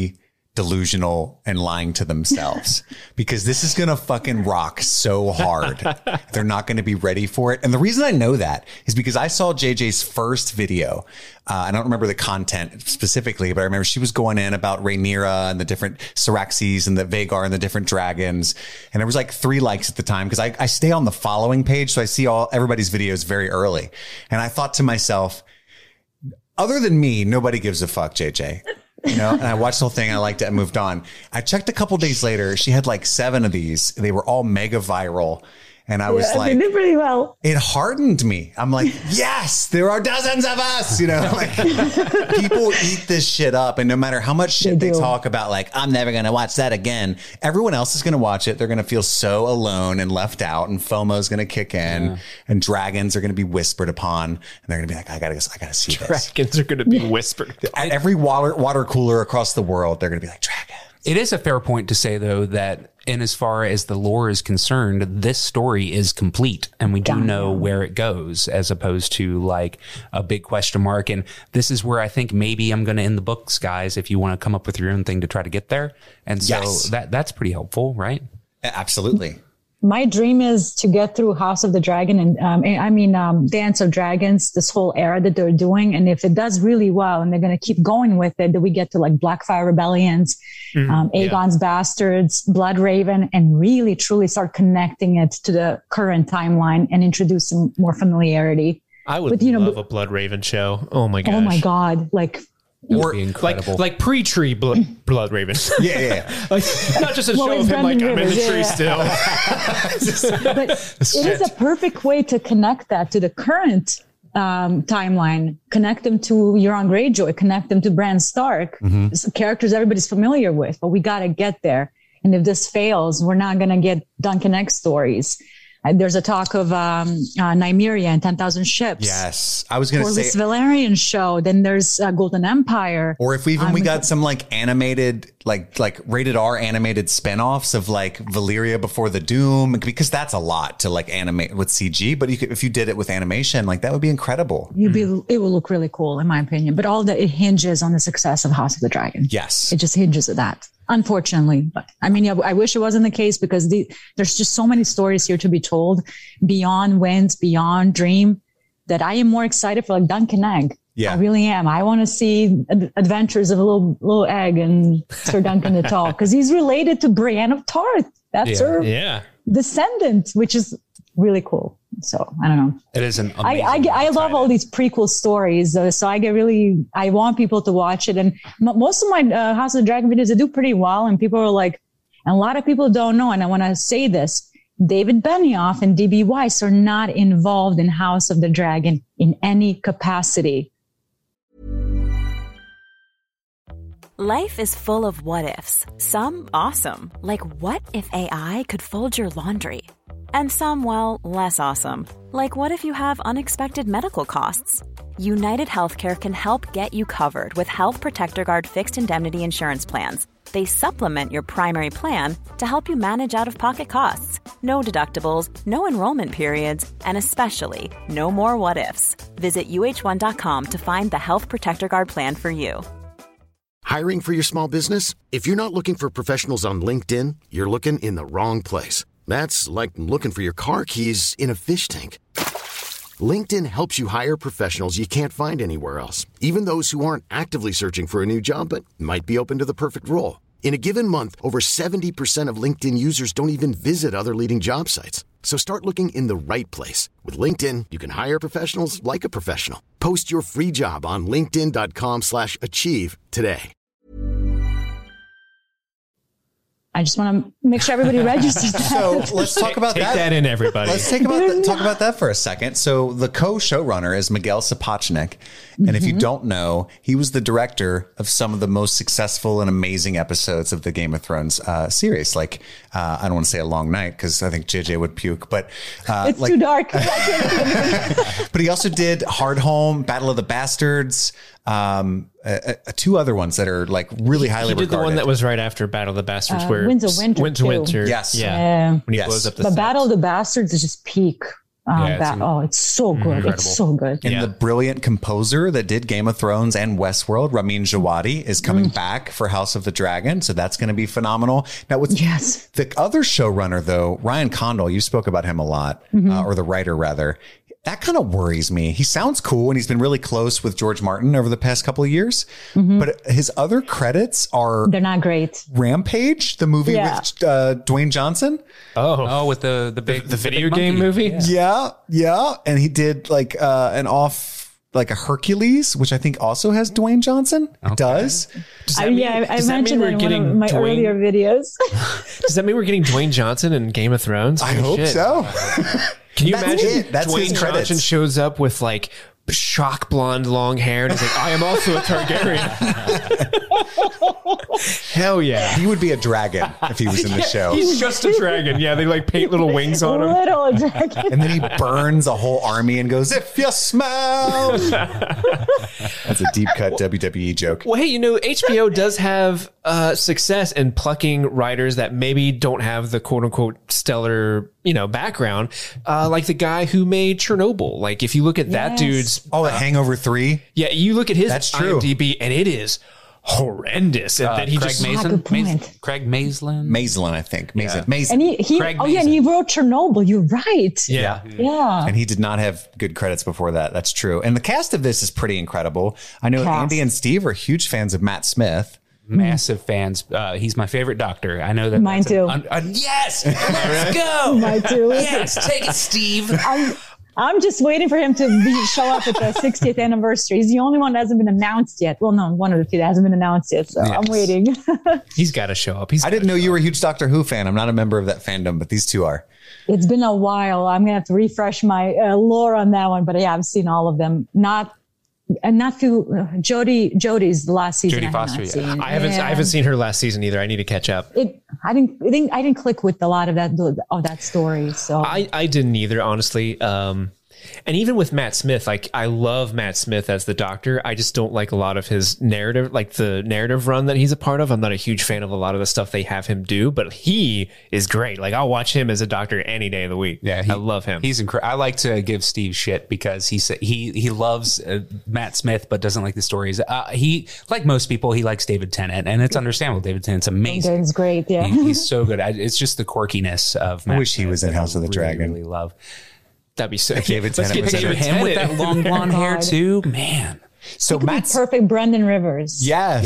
delusional and lying to themselves because this is going to fucking rock so hard. They're not going to be ready for it. And the reason I know that is because I saw J J's first video. Uh, I don't remember the content specifically, but I remember she was going in about Rhaenyra and the different Syraxes and the Vhagar and the different dragons. And there was like three likes at the time because I, I stay on the following page. So I see all everybody's videos very early. And I thought to myself, other than me, nobody gives a fuck, J J. You know, and I watched the whole thing. I liked it and moved on. I checked a couple days later. She had like seven of these. They were all mega viral. And I was yeah, like, they did pretty well. It hardened me. I'm like, yes, there are dozens of us. You know, like people eat this shit up. And no matter how much shit they, they talk about, like, I'm never going to watch that again. Everyone else is going to watch it. They're going to feel so alone and left out. And FOMO is going to kick in. Yeah. And dragons are going to be whispered upon. And they're going to be like, I got to I got to see dragons this. Dragons are going to be whispered. At every water, water cooler across the world, they're going to be like, dragons. It is a fair point to say, though, that in as far as the lore is concerned, this story is complete and we do know where it goes as opposed to like a big question mark. And this is where I think maybe I'm going to end the books, guys, if you want to come up with your own thing to try to get there. And so yes. that that's pretty helpful, right? Absolutely. My dream is to get through House of the Dragon and, um, I mean, um, Dance of Dragons, this whole era that they're doing. And if it does really well and they're going to keep going with it, that we get to like Blackfire Rebellions, mm-hmm. um, Aegon's yeah. Bastards, Blood Raven, and really truly start connecting it to the current timeline and introduce some more familiarity. I would but, you love know, a Blood Raven show. Oh my gosh. Oh my God. Like, Or incredible. Like, like pre-tree blood, blood Raven. Yeah, yeah, yeah. Like, not just a well, show of him like, I'm in the yeah, tree yeah. still. But it is a perfect way to connect that to the current um, timeline, connect them to Euron Greyjoy, connect them to Bran Stark, mm-hmm. characters everybody's familiar with, but we got to get there. And if this fails, we're not going to get Duncan Egg stories. Uh, there's a talk of um, uh, Nymeria and ten thousand Ships. Yes. I was going to say. Or this Valerian show. Then there's uh, Golden Empire. Or if even um, we got some like animated, like like rated R animated spinoffs of like Valyria Before the Doom, because that's a lot to like animate with C G. But you could, if you did it with animation, like that would be incredible. You'd be, it will look really cool, in my opinion. But all that, it hinges on the success of House of the Dragon. Yes. It just hinges at that. Unfortunately, but I mean, yeah, I wish it wasn't the case because the, there's just so many stories here to be told beyond Winds, beyond Dream, that I am more excited for, like Duncan Egg. Yeah, I really am. I want to see ad- adventures of a little little egg and Sir Duncan the Tall because he's related to Brienne of Tarth. That's yeah. her yeah. descendant, which is really cool. So I don't know. It is an I, I, I love all these prequel stories. Uh, so I get really, I want people to watch it. And m- most of my uh, House of the Dragon videos, they do pretty well. And people are like, and a lot of people don't know. And I want to say this, David Benioff and D B Weiss are not involved in House of the Dragon in any capacity. Life is full of what ifs. Some awesome. Like what if A I could fold your laundry? And some, well, less awesome. Like what if you have unexpected medical costs? United Healthcare can help get you covered with Health Protector Guard fixed indemnity insurance plans. They supplement your primary plan to help you manage out-of-pocket costs. No deductibles, no enrollment periods, and especially no more what ifs. Visit U H one dot com to find the Health Protector Guard plan for you. Hiring for your small business? If you're not looking for professionals on LinkedIn, you're looking in the wrong place. That's like looking for your car keys in a fish tank. LinkedIn helps you hire professionals you can't find anywhere else, even those who aren't actively searching for a new job but might be open to the perfect role. In a given month, over seventy percent of LinkedIn users don't even visit other leading job sites. So start looking in the right place. With LinkedIn, you can hire professionals like a professional. Post your free job on linkedin dot com slash achieve today. I just want to make sure everybody registers that. So let's talk about Take that. that in, everybody. Let's take about the, talk about that for a second. So the co-showrunner is Miguel Sapochnik. And mm-hmm. if you don't know, he was the director of some of the most successful and amazing episodes of the Game of Thrones uh, series. Like, uh, I don't want to say A Long Night because I think J J would puke, but uh, it's like, too dark. But he also did Hard Home, Battle of the Bastards, um, uh, uh, two other ones that are like really highly he did regarded. The one that was right after Battle of the Bastards, uh, where Winds of Winter. Winds of Winter. Yes. Yeah. yeah. When he yes. blows up the But sets. Battle of the Bastards is just peak. Um, Yeah, that, it's oh, it's so good. incredible. It's so good. And the brilliant composer that did Game of Thrones and Westworld, Ramin Djawadi, is coming Mm. back for House of the Dragon. So that's going to be phenomenal. Now, what's yes. the other showrunner, though, Ryan Condal, you spoke about him a lot, Mhm. uh, or the writer, rather. That kind of worries me. He sounds cool and he's been really close with George Martin over the past couple of years. Mhm. But his other credits are They're not great. Rampage, the movie Yeah. with uh, Dwayne Johnson. Oh, oh, with the the big the video game movie. Yeah. yeah, And he did like uh, an off, like a Hercules, which I think also has Dwayne Johnson. It does. Does I, that mean- yeah, I, I does that mentioned mean it we're in one of getting my Dwayne- earlier videos. Does that mean we're getting Dwayne Johnson in Game of Thrones? I Holy hope shit. so. Can you That's imagine it. That's Dwayne his credits. Johnson shows up with like shock blonde long hair and he's like, I am also a Targaryen. Hell yeah. He would be a dragon if he was in the Yeah, show. He's just a dragon. Yeah, they like paint little wings on him. Little dragon. And then he burns a whole army and goes, if you smell. That's a deep cut W W E joke. Well, hey, you know, H B O does have uh, success in plucking writers that maybe don't have the quote unquote stellar, you know, background, uh, like the guy who made Chernobyl. Like, if you look at that Yes. dude's, Oh, The Hangover three. yeah, you look at his That's true. IMDb, and it is horrendous. And Uh, then he Craig just Mazin, Good point. Maz- Craig Mazlin, Maislin, I think. Mazin. Yeah. Mazin. And he, he Craig oh yeah, and he wrote Chernobyl. You're right. yeah. Yeah. And he did not have good credits before that. That's true. And the cast of this is pretty incredible. I know Cast. Andy and Steve are huge fans of Matt Smith. massive fans. Uh, he's my favorite doctor. I know that. Mine that's an too. un- uh, yes, let's go. Mine too. Yes, take it, Steve. I'm, I'm just waiting for him to be, show up at the sixtieth anniversary. He's the only one that hasn't been announced yet. Well, no, one of the few that hasn't been announced yet. So I'm Yes. waiting. He's got to show up. He's I didn't know you were a huge Doctor Who fan. I'm not a member of that fandom, but these two are. It's been a while. I'm gonna have to refresh my uh, lore on that one. But yeah, I've seen all of them. Not and not few. Uh, Jodie. Jodie's the last season. Jodie I have Foster, not yeah. seen. I haven't. Yeah. I haven't seen her last season either. I need to catch up. It. I didn't. I didn't. I didn't click with a lot of that. Of that story. So I, I didn't either, honestly. Um, and even with Matt Smith, like I love Matt Smith as the Doctor. I just don't like a lot of his narrative, like the narrative run that he's a part of. I'm not a huge fan of a lot of the stuff they have him do, but he is great. Like I'll watch him as a Doctor any day of the week. Yeah, he, I love him. He's incredible. I like to give Steve shit because he sa- he he loves uh, Matt Smith, but doesn't like the stories. Uh, he, like most people, he likes David Tennant, and it's understandable. David Tennant's amazing. it's great. Yeah. He- he's so good. I, it's just the quirkiness of. Matt I wish he Smith was in that I House of the really, Dragon. Really love. That'd be so. David Let's Tennant get was in David it. Him with Tennant. that long blonde hair God. too, man. So Could be Matt's perfect Brendan Rivers. yes,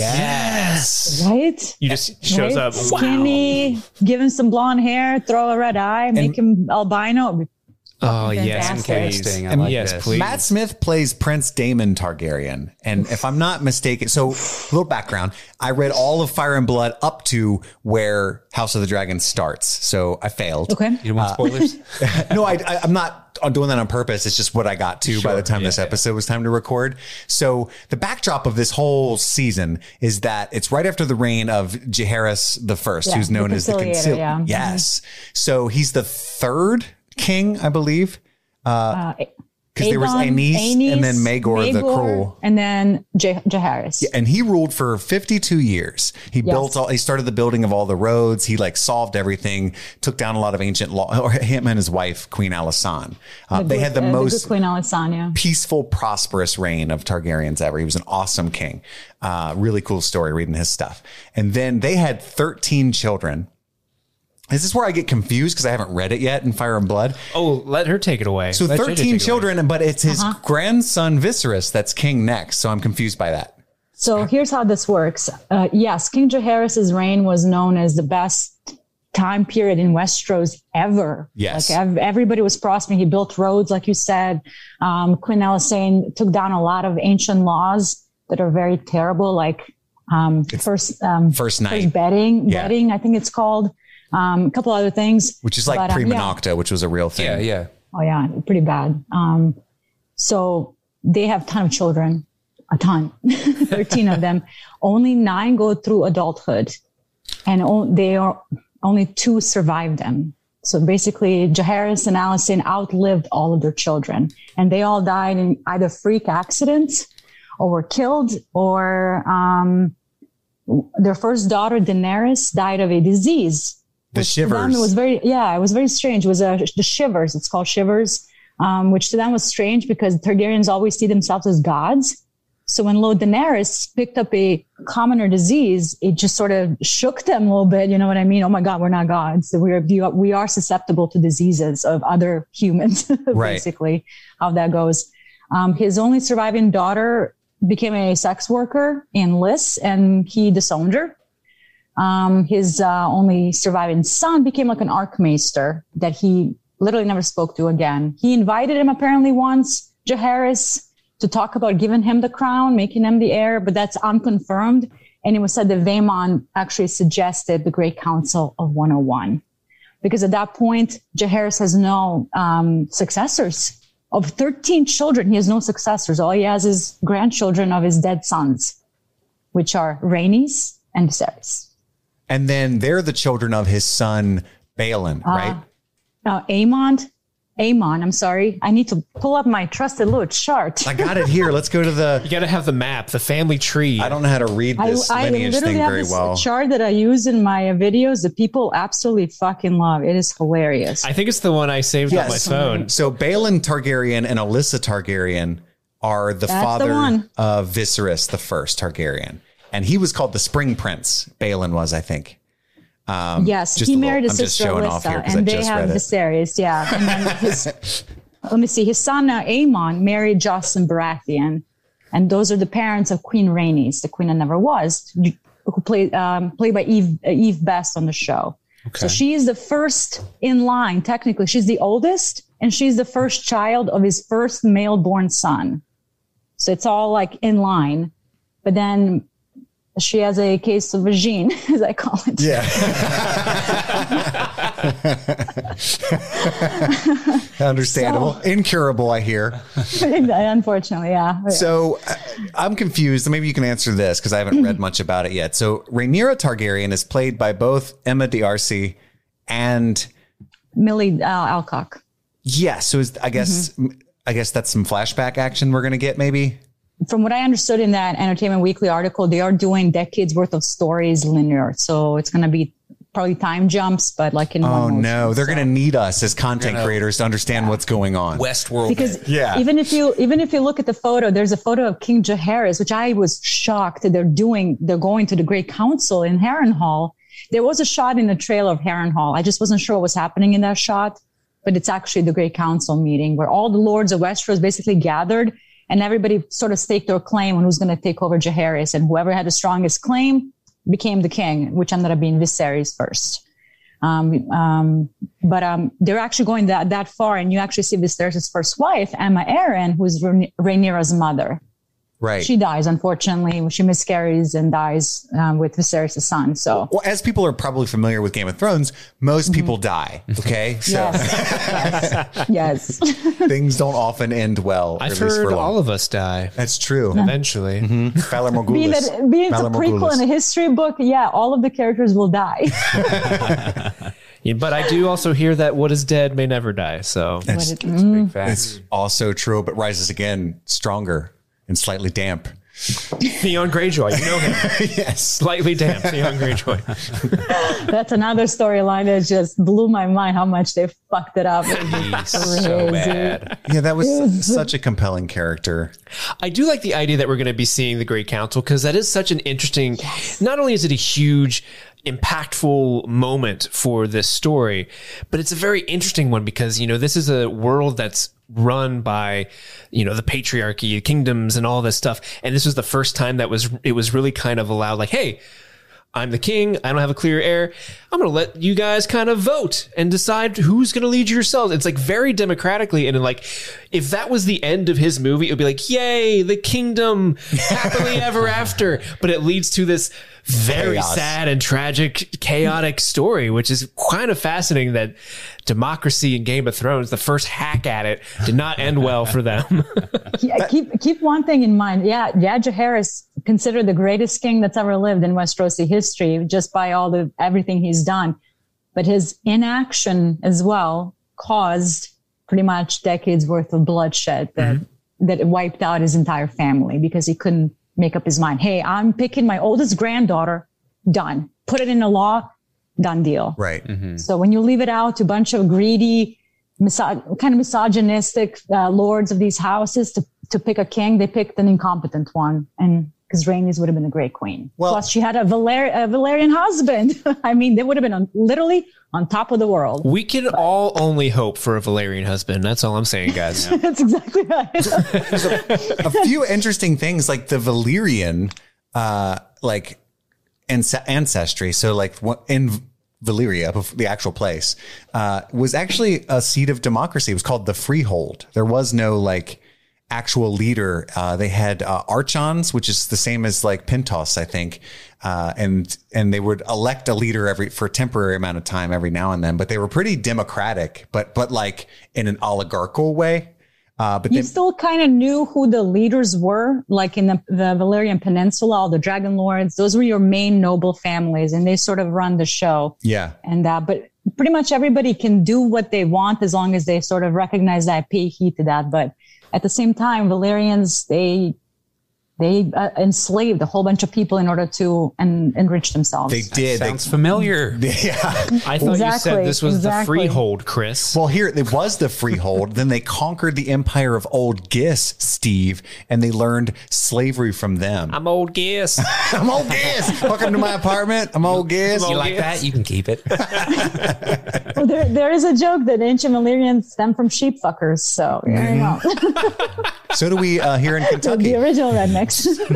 Yes. Right? You just shows Right? up. Skinny, give him some blonde hair, throw a red eye, make him albino. Oh yes, Fantastic. please. Interesting. I And like yes, this. please. Matt Smith plays Prince Daemon Targaryen. And if I'm not mistaken, so a little background. I read all of Fire and Blood up to where House of the Dragon starts. So I failed. Okay. You don't want spoilers? no, I, I, I'm not doing that on purpose. It's just what I got to by the time this episode was time to record. So the backdrop of this whole season is that it's right after the reign of Jaehaerys the First, Yeah, who's known the as the Conciliator, Concil- yeah. Yes. So he's the third king, I believe. Uh, Because there was Aegon, Aenys, and then Maegor, the Cruel. and then Je- Jaehaerys. Yeah, and he ruled for fifty-two years. He Yes. built all, he started the building of all the roads. He like solved everything, took down a lot of ancient law, or him and his wife, Queen Alysanne. Uh, The they good- had the uh, most good Queen Alysanne. peaceful, prosperous reign of Targaryens ever. He was an awesome king. Uh, really cool story reading his stuff. And then they had thirteen children. Is this where I get confused because I haven't read it yet in Fire and Blood? Oh, let her take it away. So Let J J thirteen take it away. children, but it's his Uh-huh. grandson Viserys that's king next. So I'm confused by that. So here's how this works. Uh, yes, King Jaehaerys' reign was known as the best time period in Westeros ever. Yes. Like ev- everybody was prospering. He built roads, like you said. Um, Queen Alysanne took down a lot of ancient laws that are very terrible, like um, first um, First night. first betting, Yeah. betting, I think it's called. Um, a couple other things. Which is like But, um, prima yeah. nocta, which was a real thing. Yeah, yeah. Oh yeah, pretty bad. Um, so they have a ton of children, a ton, thirteen of them. Only nine go through adulthood, and o- they are only two survive them. So basically, Jaehaerys and Alysanne outlived all of their children, and they all died in either freak accidents, or were killed, or um, their first daughter Daenerys died of a disease. The Which to them, shivers. It was very, yeah, it was very strange. It was a, the shivers. It's called shivers. um, which to them was strange because Targaryens always see themselves as gods. So when Lord Daenerys picked up a commoner disease, it just sort of shook them a little bit. You know what I mean? Oh my God, we're not gods. So we are, we are susceptible to diseases of other humans, right. basically, how that goes. Um, his only surviving daughter became a sex worker in Lys, and he disowned her. Um, his uh, only surviving son became like an archmaester that he literally never spoke to again. He invited him apparently once, Jaehaerys, to talk about giving him the crown, making him the heir, but that's unconfirmed. And it was said that Vaemon actually suggested the Great Council of one oh one. Because at that point, Jaehaerys has no um, successors. Of thirteen children, he has no successors. All he has is grandchildren of his dead sons, which are Rhaenys and Viserys. And then they're the children of his son, Balon, Uh, right? Uh, Aemon, Aemon, I'm sorry. I need to pull up my trusted little chart. I got it here. Let's go to the... You got to have the map, the family tree. I don't know how to read this I, I lineage literally thing have very this well. chart that I use in my videos that people absolutely fucking love. It is hilarious. I think it's the one I saved Yes. on my phone. So Balon Targaryen and Alyssa Targaryen are the That's father the one. of Viserys, the first Targaryen. And he was called the Spring Prince. Balon was, I think. Um, yes, just he a married little, his I'm just sister showing off here Alyssa, 'cause I and they just have read it. Viserys. Yeah, and then his, let me see. His son uh, Aemon married Jocelyn Baratheon, and those are the parents of Queen Rhaenys, the queen that never was, who played um, played by Eve uh, Eve Best on the show. Okay. So she is the first in line. Technically, she's the oldest, and she's the first child of his first male-born son. So it's all like in line, but then she has a case of vagine, as I call it. Yeah. Understandable. So- Incurable, I hear. Unfortunately, yeah. So uh, I'm confused. Maybe you can answer this because I haven't read much about it yet. So Rhaenyra Targaryen is played by both Emma D'Arcy and Millie uh, Alcock. yeah. So is, I guess Mm-hmm. I guess that's some flashback action we're gonna get maybe. From what I understood in that Entertainment Weekly article, they are doing decades worth of stories linear. So it's going to be probably time jumps, but like in Oh one motion. no, they're gonna need us as content Gonna- creators to understand what's going on. Westworld. Because Yeah. even if you even if you look at the photo, there's a photo of King Jaehaerys, which I was shocked that they're doing. They're going to the Great Council in Harrenhal. There was a shot in the trailer of Harrenhal. I just wasn't sure what was happening in that shot, but it's actually the Great Council meeting where all the lords of Westeros basically gathered, and everybody sort of staked their claim on who's going to take over Jaehaerys, and whoever had the strongest claim became the king, which ended up being Viserys first. Um, um, but um, they're actually going that that far, and you actually see Viserys' first wife, Aemma Arryn, who's Rhaen- Rhaenyra's mother. Right. She dies, unfortunately. She miscarries and dies um, with Viserys' son. So, Well, as people are probably familiar with Game of Thrones, most people die. Okay. So yes, yes, yes. things don't often end well. I've at least heard for long. all of us die That's true. eventually. Mm-hmm. Valar Morghulis. being that being it's a Valar prequel Morghulis. in a history book, yeah, all of the characters will die. Yeah, but I do also hear that what is dead may never die. So It's, But it- mm, it's also true, but rises again stronger and slightly damp. Theon Greyjoy, you know him. Yes. Slightly damp Theon Greyjoy. that's another storyline that just blew my mind how much they fucked it up. He's so bad. Yeah, that was such a compelling character. I do like the idea that we're going to be seeing the Great Council because that is such an interesting, not only is it a huge, impactful moment for this story, but it's a very interesting one because, you know, this is a world that's run by, you know, the patriarchy, kingdoms and all this stuff. And this was the first time that was, it was really kind of allowed like, hey, I'm the king. I don't have a clear heir. I'm going to let you guys kind of vote and decide who's going to lead yourselves. It's like very democratically. And like, if that was the end of his movie, it would be like, yay, the kingdom, happily ever after. But it leads to this very Chaos. sad and tragic, chaotic story, which is kind of fascinating that democracy in Game of Thrones, the first hack at it, did not end well for them. Yeah, keep keep one thing in mind. Yeah, yeah, Jaehaerys considered the greatest king that's ever lived in Westerosi history, just by all the everything he's done. But his inaction as well caused pretty much decades worth of bloodshed that mm-hmm. that wiped out his entire family because he couldn't make up his mind. Hey, I'm picking my oldest granddaughter. Done. Put it in the law. Done deal. Right. So when you leave it out to a bunch of greedy miso- kind of misogynistic uh, lords of these houses to, to pick a king, they picked an incompetent one. And because Rhaenys would have been a great queen. Well, plus she had a, Valer- a Valerian husband. I mean, they would have been on, literally on top of the world. We can but, all only hope for a Valerian husband. That's all I'm saying, guys. Yeah. That's exactly right. There's a, a few interesting things like the Valyrian, uh, like ans- ancestry. So like in Valyria, the actual place, uh, was actually a seat of democracy. It was called the Freehold. There was no like actual leader. Uh, they had uh, archons, which is the same as like Pentos, I think. Uh, and and they would elect a leader every for a temporary amount of time every now and then. But they were pretty democratic, but but like in an oligarchical way. Uh, but you they, still kind of knew who the leaders were, like in the, the Valyrian Peninsula, all the Dragon Lords. Those were your main noble families, and they sort of run the show. Yeah. And uh, but pretty much everybody can do what they want as long as they sort of recognize that, pay heed to that. But at the same time, Valyrians, they they uh, enslaved a whole bunch of people in order to en- enrich themselves. They did. That sounds familiar. Yeah. I thought exactly, you said this was exactly. the freehold, Chris. Well, here it was the freehold. Then they conquered the empire of Old Gis, Steve, and they learned slavery from them. I'm Old Gis. I'm Old Gis. Welcome to my apartment. I'm Old Gis. You like that? You can keep it. Well, there, there is a joke that ancient Valyrians stem from sheep fuckers. So there you go. So do we uh, here in Kentucky. The original rednecks.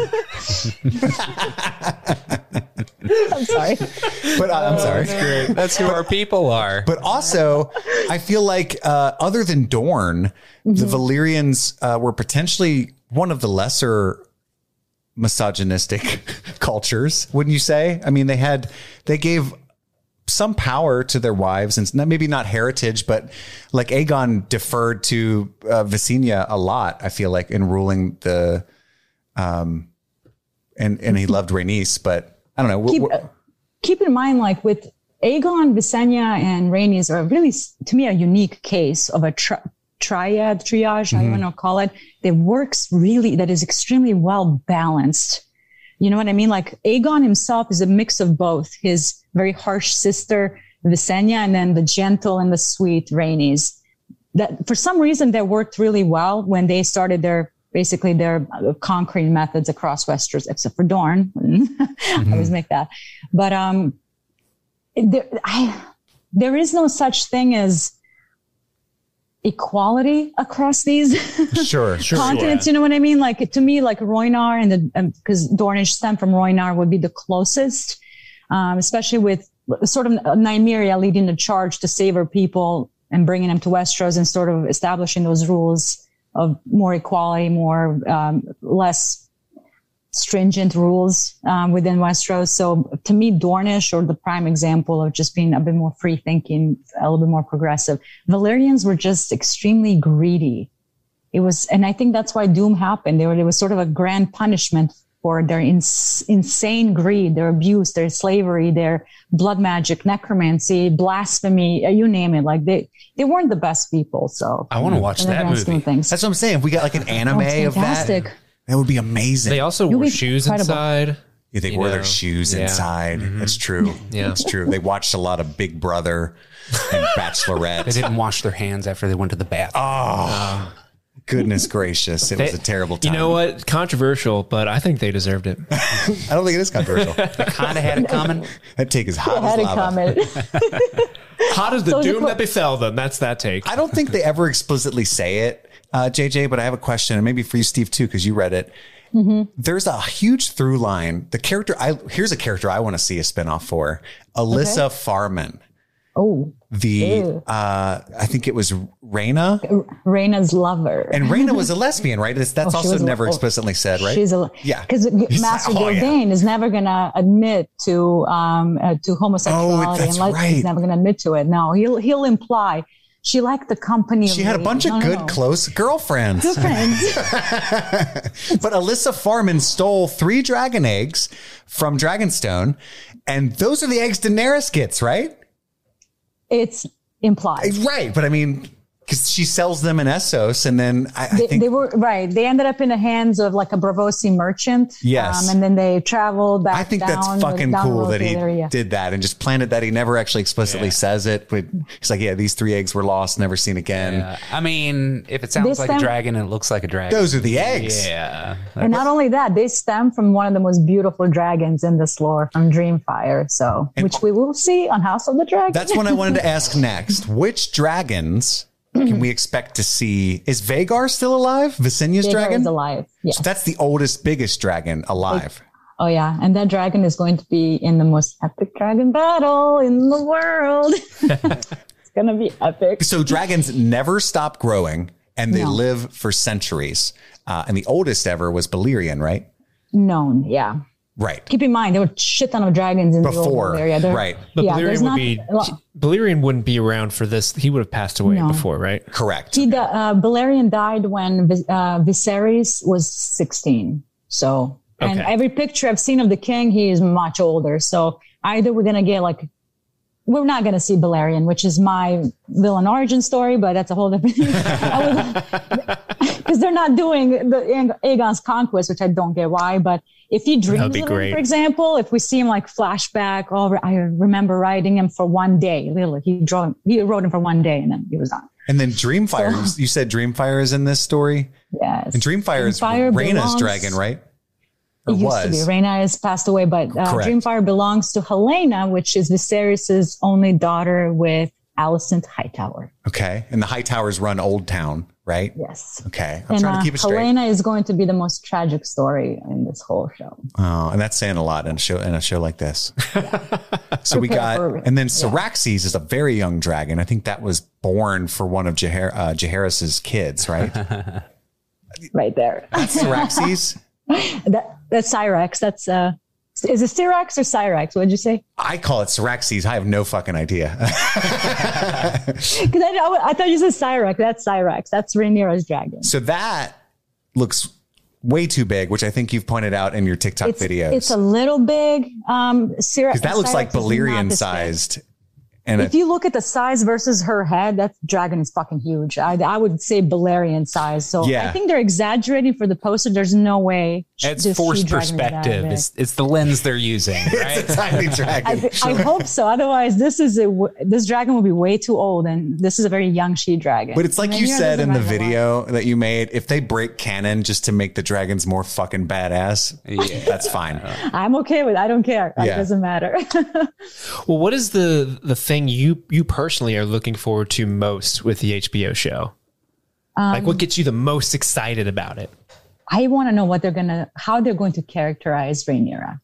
I'm sorry. But uh, I'm sorry. That's great. That's who our people are. But also, I feel like uh, other than Dorne, mm-hmm. the Valyrians uh, were potentially one of the lesser misogynistic cultures, wouldn't you say? I mean, they had, they gave some power to their wives, and not, maybe not heritage, but like Aegon deferred to uh, Visenya a lot, I feel like, in ruling the, um, and, and he loved Rhaenys, but I don't know. Keep, uh, keep in mind, like with Aegon, Visenya, and Rhaenys are really, to me, a unique case of a tri- triad, triage, mm-hmm. how you want to call it, that works really, that is extremely well balanced. You know what I mean? Like Aegon himself is a mix of both his very harsh sister, Visenya, and then the gentle and the sweet Rhaenys. That for some reason that worked really well when they started their, basically their conquering methods across Westeros, except for Dorne. Mm-hmm. I always make that. But, um, there, I, there is no such thing as equality across these sure, sure, continents. sure. You know what I mean? Like to me, like Rhoynar and the, because um, Dornish stem from Rhoynar would be the closest, um, especially with sort of Nymeria leading the charge to save her people and bringing them to Westeros and sort of establishing those rules of more equality, more, um, less stringent rules um, within Westeros. So to me, Dornish or the prime example of just being a bit more free thinking, a little bit more progressive. Valyrians were just extremely greedy. It was, and I think that's why Doom happened. They were, it was sort of a grand punishment for their ins- insane greed, their abuse, their slavery, their blood magic, necromancy, blasphemy, you name it. Like they, they weren't the best people. So I want to watch that movie. That's what I'm saying. If we got like an anime oh, of that, that would be amazing. They also You'll wore shoes incredible. inside. Yeah, they you wore know. their shoes yeah. inside. Mm-hmm. That's true. Yeah, that's true. They watched a lot of Big Brother and Bachelorette. They didn't wash their hands after they went to the bathroom. Oh, goodness gracious. It they, was a terrible time. You know what? Controversial, but I think they deserved it. I don't think it is controversial. They kind of had it coming. That take is hot they as had lava. It Hot as the so doom the, that befell them. That's that take. I don't think they ever explicitly say it, uh, J J, but I have a question, and maybe for you, Steve, too, because you read it. Mm-hmm. There's a huge through line. The character, I here's a character I want to see a spinoff for. Alyssa okay. Farman. Oh, the uh, I think it was Rhaena. Rhaena's lover, and Rhaena was a lesbian, right? That's, that's oh, also never a, explicitly said, right? She's a yeah, because Master like, oh, Gildain yeah. is never going to admit to um uh, to homosexuality, oh, that's and right. he's never going to admit to it. No, he'll he'll imply. She liked the company. She had a bunch of no, good, no, no. close girlfriends. Good friends. But Alyssa Farman stole three dragon eggs from Dragonstone, and those are the eggs Daenerys gets, right? It's implied. Right. But I mean, Because she sells them in Essos, and then I, I they, think they were right. They ended up in the hands of like a Bravosi merchant. Yes, um, and then they traveled back. I think down, that's fucking down cool that he area. did that and just planted that. He never actually explicitly Yeah. says it, but he's like, "Yeah, these three eggs were lost, never seen again." Yeah. I mean, if it sounds They like a stem- dragon and it looks like a dragon, Those are the eggs. Yeah. And not only that, they stem from one of the most beautiful dragons in this lore, from Dreamfire. So, And- which we will see on House of the Dragon. That's what I wanted to ask next. Which dragons can we expect to see? Is Vagar still alive? Visenya's Vagar dragon? is alive. Yes. So that's the oldest, biggest dragon alive. Oh yeah, and that dragon is going to be in the most epic dragon battle in the world. It's gonna be epic. So dragons never stop growing and they No. live for centuries. Uh, and the oldest ever was Balerion, right? Known, yeah. Right. Keep in mind there were a shit ton of dragons in Before, the old area. There, right. But yeah, there's Balerion would not- be well, Balerion wouldn't be around for this. He would have passed away No. before, right? Correct. He, di- uh, Balerion died when Vis- uh, Viserys was sixteen. So, and Okay. every picture I've seen of the king, he is much older. So either we're gonna get like, we're not gonna see Balerion, which is my villain origin story, but that's a whole different thing. Because they're not doing the Aegon's conquest, which I don't get why. But if he dreams That'd be of him, great. for example, if we see him like flashback, oh, I remember writing him for one day. Literally, he drew, he wrote him for one day, and then he was done. And then Dreamfire, So- you said Dreamfire is in this story? Yes. And Dreamfire is Dreamfire Rhaena's belongs- dragon, right? Or It used was. to be. Rhaena has passed away, but uh, Correct. Dreamfire belongs to Helena, which is Viserys' only daughter with Alicent Hightower. Okay. And the High Towers run Old Town, right? Yes. Okay. I'm And trying uh, to keep it straight. Helena is going to be the most tragic story in this whole show. Oh, and that's saying a lot in a show in a show like this. So we Prepare got, for it. and then Yeah. Syraxes is a very young dragon. I think that was born for one of Jaehaer- uh, Jaehaerys's kids, right? Right there. That's Syraxes. that, that's Cyrax. That's, uh, is it Cyrax or Cyrax? What did you say? I call it Syraxes. I have no fucking idea. Because I, I thought you said Cyrax. That's Cyrax. That's Rhaenyra's dragon. So that looks way too big, which I think you've pointed out in your TikTok It's, videos. it's a little big. Um, Cyrax. Because that looks like Cyrax is not Balerion this big. sized. And If it, you look at the size versus her head, that dragon is fucking huge. I, I would say Balerion size. So Yeah. I think they're exaggerating for the poster. There's no way. It's this forced she-dragon is that perspective. big. It's, it's the lens they're using, right? it's a tiny I, dragon. th- I hope so. Otherwise, this is a w- this dragon will be way too old, and this is a very young she dragon. But it's like And you Rhaenyra said doesn't in the ride a lot. video that you made, if they break canon just to make the dragons more fucking badass, Yeah. that's fine. I'm okay with. It. I don't care. Yeah. It doesn't matter. Well, what is the the thing you you personally are looking forward to most with the H B O show? like, what gets you the most excited about it? I want to know what they're gonna, how they're going to characterize Rhaenyra.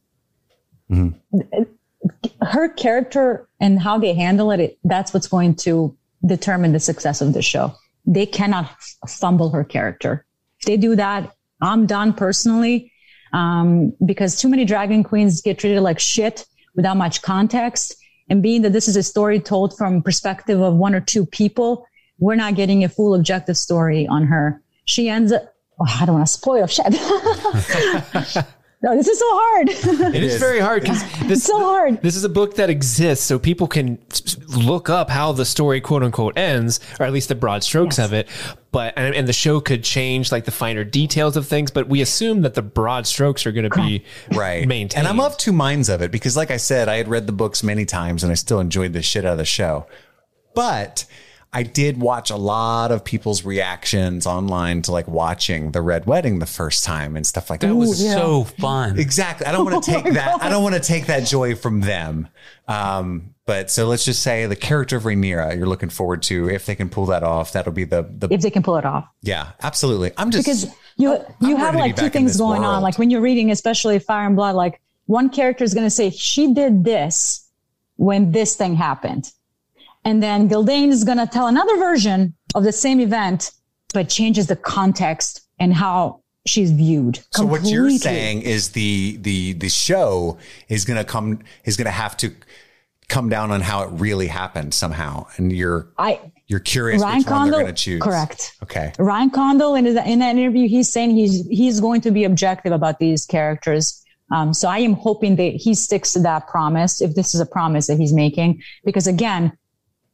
Her character and how they handle it, it, that's what's going to determine the success of the show. They cannot f- fumble her character. If they do that, I'm done personally, um, because too many dragon queens get treated like shit without much context. And being that this is a story told from perspective of one or two people, we're not getting a full objective story on her. She ends up, oh, I don't want to spoil shit. No, this is so hard. It is very hard because this so hard. This is a book that exists, so people can s- look up how the story "quote unquote" ends, or at least the broad strokes Yes. of it. But and, and the show could change like the finer details of things, but we assume that the broad strokes are going to be Right. maintained. And I'm of two minds of it because, like I said, I had read the books many times and I still enjoyed the shit out of the show. But I did watch a lot of people's reactions online to like watching the Red Wedding the first time and stuff like that. That was yeah. so fun. Exactly. I don't want to take that. I don't want to take that joy from them. Um, but so let's just say the character of Rhaenyra you're looking forward to. If they can pull that off, that'll be the, the If they can pull it off. yeah, absolutely. I'm just Because you you I'm have ready to like be two back in things this going on. world. Like when you're reading, especially Fire and Blood, like one character is going to say, she did this when this thing happened. And then Gildane is going to tell another version of the same event, but changes the context and how she's viewed. So what you're completely. saying is the the the show is going to come is going to have to come down on how it really happened somehow, and you're I you're curious Ryan which one they're Condal- going to choose. correct. Okay. Ryan Condal in, his, in that interview, he's saying he's he's going to be objective about these characters. Um, so I am hoping that he sticks to that promise, if this is a promise that he's making, because again,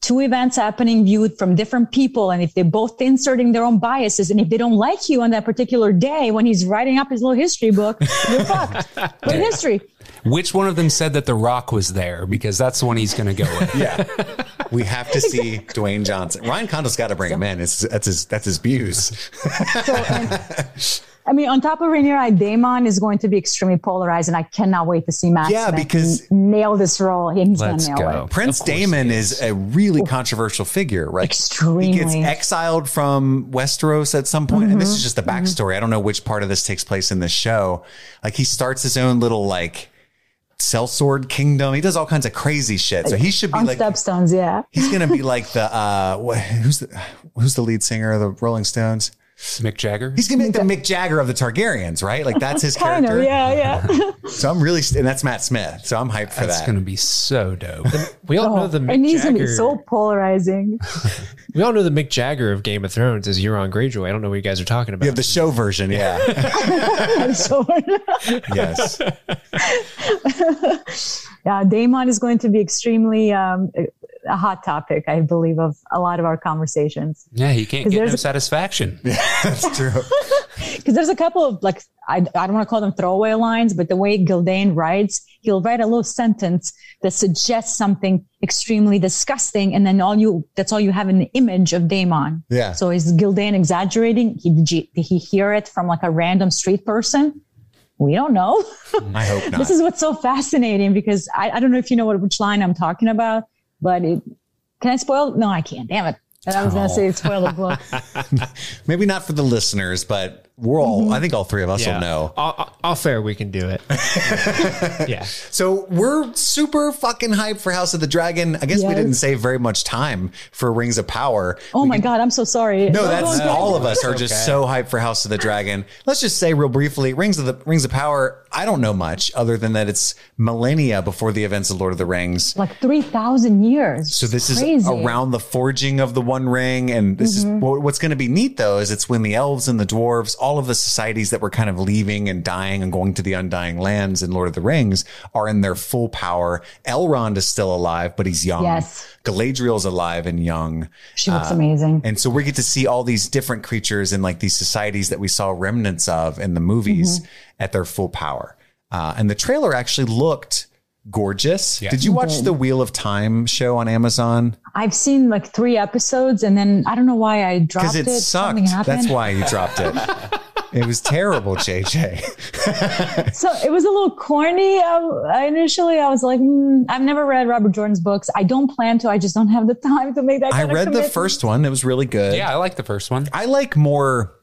two events happening viewed from different people. And if they're both inserting their own biases, and if they don't like you on that particular day when he's writing up his little history book, you're fucked. What history? Which one of them said that The Rock was there? Because that's the one he's going to go with. Yeah. We have to see Dwayne Johnson. Ryan Condal's got to bring him in. It's, that's his, that's his views. So, and, I mean, on top of Rhaenyra, Daemon is going to be extremely polarized, and I cannot wait to see Matt yeah, Smith because nail this role. And he's going to nail go. it. Prince Daemon is. is a really controversial figure, right? Extremely. He gets exiled from Westeros at some point, mm-hmm. and this is just the backstory. Mm-hmm. I don't know which part of this takes place in this show. Like, he starts his own little, like, sellsword kingdom. He does all kinds of crazy shit. So he should be on like Stepstones. Yeah. He's going to be like the, uh, what, who's the, who's the lead singer of the Rolling Stones? Mick Jagger. He's gonna be like the Mick Jagger of the Targaryens, right? Like that's his kind character. Of, yeah, yeah. So I'm really, and that's Matt Smith. So I'm hyped for that's that. That's gonna be so dope. We all oh, know the Mick and he's Jagger. Gonna be so polarizing. We all know the Mick Jagger of Game of Thrones is Euron Greyjoy. I don't know what you guys are talking about. You have the show version, yeah. Yes. Yeah, Daemon is going to be extremely um, a hot topic, I believe, of a lot of our conversations. Yeah, he can't get no satisfaction. Yeah, that's true. Because there's a couple of, like, I, I don't want to call them throwaway lines, but the way Gildain writes, he'll write a little sentence that suggests something extremely disgusting, and then all you that's all you have an image of Daemon. Yeah. So is Gildain exaggerating? He, did he hear it from like a random street person? We don't know. I hope not. This is what's so fascinating, because I, I don't know if you know what which line I'm talking about, but it, can I spoil? No, I can't. Damn it. And I was going to say spoil the book. Maybe not for the listeners, but we're all, mm-hmm. I think all three of us yeah. will know. All, all fair, we can do it. Yeah. So we're super fucking hyped for House of the Dragon. I guess yes. we didn't save very much time for Rings of Power. Oh we my can, God, I'm so sorry. No, that's no, all of us are just okay. so hyped for House of the Dragon. Let's just say real briefly, Rings of the Rings of Power, I don't know much other than that it's millennia before the events of Lord of the Rings. Like three thousand years. So this Crazy. is around the forging of the One Ring. And this mm-hmm. is what's going to be neat, though, is it's when the elves and the dwarves, all of the societies that were kind of leaving and dying and going to the Undying Lands in Lord of the Rings are in their full power. Elrond is still alive, but he's young. Yes. Galadriel's alive and young. She looks uh, amazing. And so we get to see all these different creatures in like these societies that we saw remnants of in the movies mm-hmm. at their full power. Uh, and the trailer actually looked gorgeous. Yeah. Did you watch the Wheel of Time show on Amazon? I've seen like three episodes, and then I don't know why I dropped it. Because it sucked. That's why you dropped it. It was terrible, J J. So it was a little corny. Um, initially, I was like, mm, I've never read Robert Jordan's books. I don't plan to. I just don't have the time to make that kind I read of the first one. It was really good. Yeah, I like the first one. I like more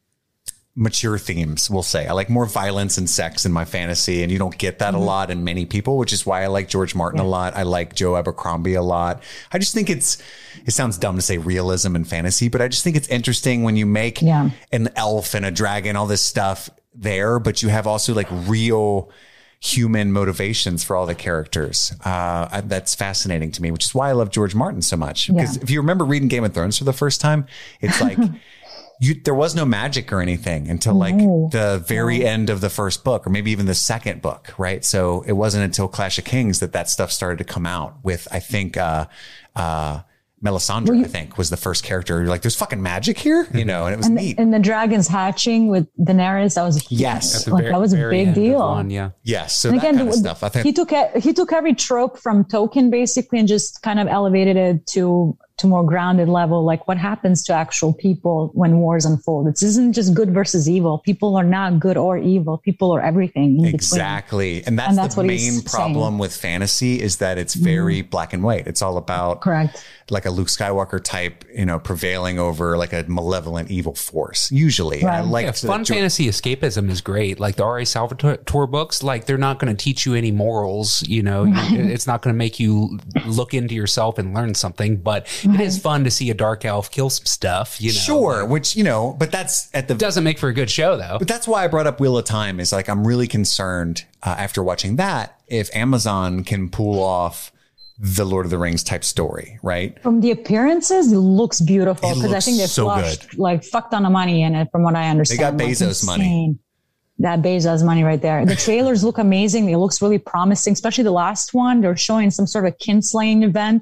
mature themes, we'll say. I like more violence and sex in my fantasy, and you don't get that mm-hmm. a lot in many people, which is why I like George Martin yeah. a lot. I like Joe Abercrombie a lot. I just think it's, it sounds dumb to say realism and fantasy, but I just think it's interesting when you make yeah. an elf and a dragon, all this stuff there, but you have also like real human motivations for all the characters. Uh, that's fascinating to me, which is why I love George Martin so much. Because yeah. if you remember reading Game of Thrones for the first time, it's like, You, there was no magic or anything until like no. the very no. end of the first book, or maybe even the second book, right? So it wasn't until Clash of Kings that that stuff started to come out with, I think, uh, uh, Melisandre, well, you, I think, was the first character. You're like, there's fucking magic here, you know, and it was and, neat. And the dragons hatching with Daenerys, that was a huge, yes, like, very, that was a big deal. One, yeah, yes. So and that again, kind of stuff. I think he took he took every trope from Tolkien basically and just kind of elevated it to to more grounded level. Like what happens to actual people when wars unfold? This isn't just good versus evil. People are not good or evil. People are everything. In exactly, between. and that's, and that's the what main problem saying. with fantasy is that it's very mm. black and white. It's all about correct. Like a Luke Skywalker type, you know, prevailing over like a malevolent evil force. Usually, right. I like yeah, fun jo- fantasy escapism is great. Like the R A Salvatore books, like they're not going to teach you any morals. You know, right. It's not going to make you look into yourself and learn something. But right. it is fun to see a dark elf kill some stuff. You know, sure. Which you know, but that's at the doesn't make for a good show though. But that's why I brought up Wheel of Time. Is like I'm really concerned uh, after watching that if Amazon can pull off the Lord of the Rings type story, right? From the appearances, it looks beautiful because I think they so flushed good. like fuck ton of money in it, from what I understand. They got like, Bezos money. That Bezos money right there. The trailers look amazing. It looks really promising, especially the last one. They're showing some sort of kinslaying event.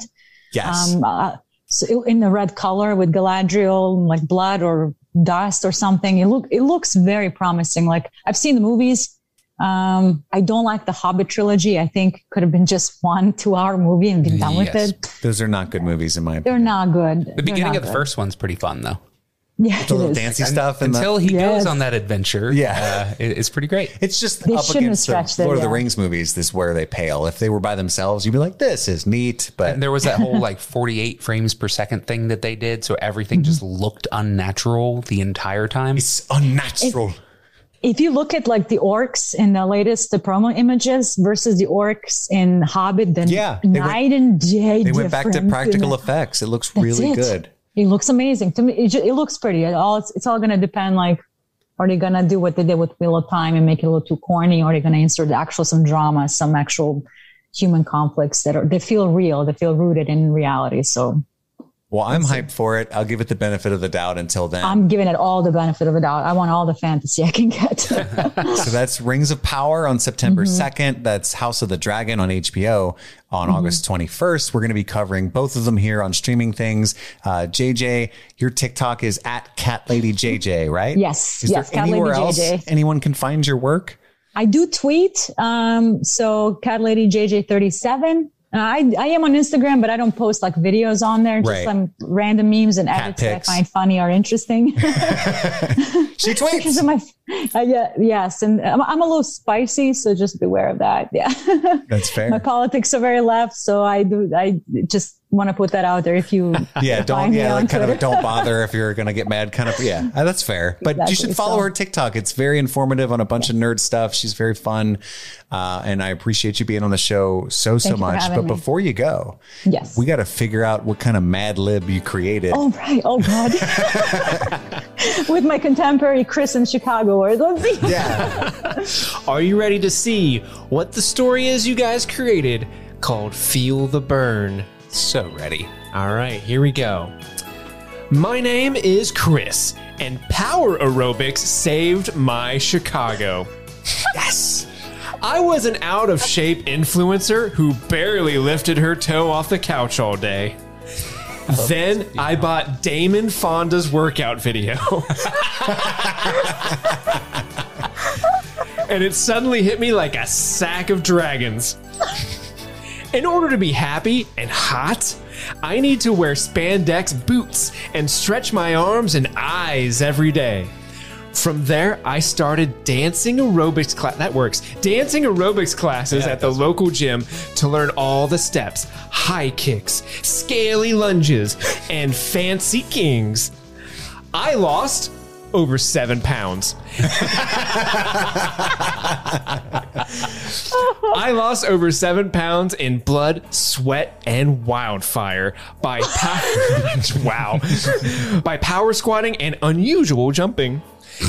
Yes. Um, uh, so in the red color with Galadriel, like blood or dust or something. It look it looks very promising. Like I've seen the movies. Um, I don't like the Hobbit trilogy. I think could have been just one two-hour movie and been done Yes. with it. Those are not good movies in my opinion. They're not good. The beginning of the first one's pretty fun, though. Yeah, the little dancey stuff. And Until the, he Yes. goes on that adventure, Yeah. uh, it- it's pretty great. it's just They up shouldn't have against the stretched it, Lord of the yeah. Rings movies. This is where they pale. If they were by themselves, you'd be like, this is neat. But And there was that whole like forty-eight frames per second thing that they did. So everything just looked unnatural the entire time. it's unnatural. If you look at like the orcs in the latest the promo images versus the orcs in Hobbit, then Yeah, they night and day. they went back to difference. practical And effects. It looks that's really it. good. It looks amazing to me. It, ju- it looks pretty. It all it's, it's all going to depend. Like, are they going to do what they did with Wheel of Time and make it a little too corny, or are they going to insert actual some drama, some actual human conflicts that are they feel real, they feel rooted in reality. So Well, I'm hyped for it. I'll give it the benefit of the doubt until then. I'm giving it all the benefit of the doubt. I want all the fantasy I can get. So that's Rings of Power on September Mm-hmm. second. That's House of the Dragon on H B O on Mm-hmm. August twenty-first. We're going to be covering both of them here on streaming things. Uh, J J, your TikTok is at Cat Lady J J, right? Yes, Is yes, there Cat anywhere Lady else J J. anyone can find your work? I do tweet. Um, so Cat Lady J J thirty-seven. Uh, I, I am on Instagram, but I don't post like videos on there. Just Right. some random memes and Cat edits that I pics. find funny or interesting. She Because tweets. of my, uh, yeah, yes, and I'm, I'm a little spicy, so just beware of that. Yeah, That's fair. my politics are very left, so I do. I just want to put that out there. If you Yeah, don't find me yeah, on like kind of a Twitter. don't bother if you're gonna get mad kind of yeah, uh, that's fair. But you Exactly, should follow so- her TikTok. It's very informative on a bunch of nerd stuff. She's very fun, uh, and I appreciate you being on the show so so Thank you for much. having But me. before you go, Yes. we got to figure out what kind of Mad Lib you created. Oh right! Oh God! With my contemporary Chris in Chicago, or let's see. Yeah, Are you ready to see what the story is you guys created called Feel the Burn? So ready. All right, here we go. My name is Chris, and power aerobics saved my Chicago. Yes! I was an out of shape influencer who barely lifted her toe off the couch all day. Then I bought Damon Fonda's workout video. And it suddenly hit me like a sack of dragons. In order to be happy and hot, I need to wear spandex boots and stretch my arms and eyes every day. From there, I started dancing aerobics class. That works. Dancing aerobics classes Yeah, at the local gym to learn all the steps, high kicks, scaly lunges, and fancy kings. I lost over seven pounds. I lost over seven pounds in blood, sweat, and wildfire by power, wow, by power squatting and unusual jumping.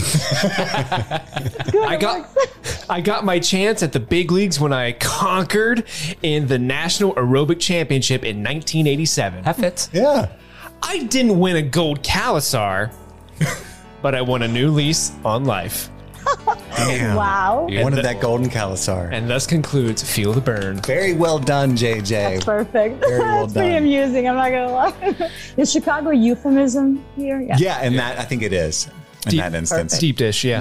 I got I got my chance at the big leagues when I conquered in the National Aerobic Championship in nineteen eighty-seven. That fits. yeah. I didn't win a gold Kalasar, but I won a new lease on life. Damn. Wow. One of that golden Kalasar. And thus concludes Feel the Burn. Very well done, J J. Perfect. Very well That's pretty done. amusing. I'm not gonna lie. Is Chicago euphemism here? Yeah. Yeah, and that I think it is in Deep- that instance. Deep dish, yeah.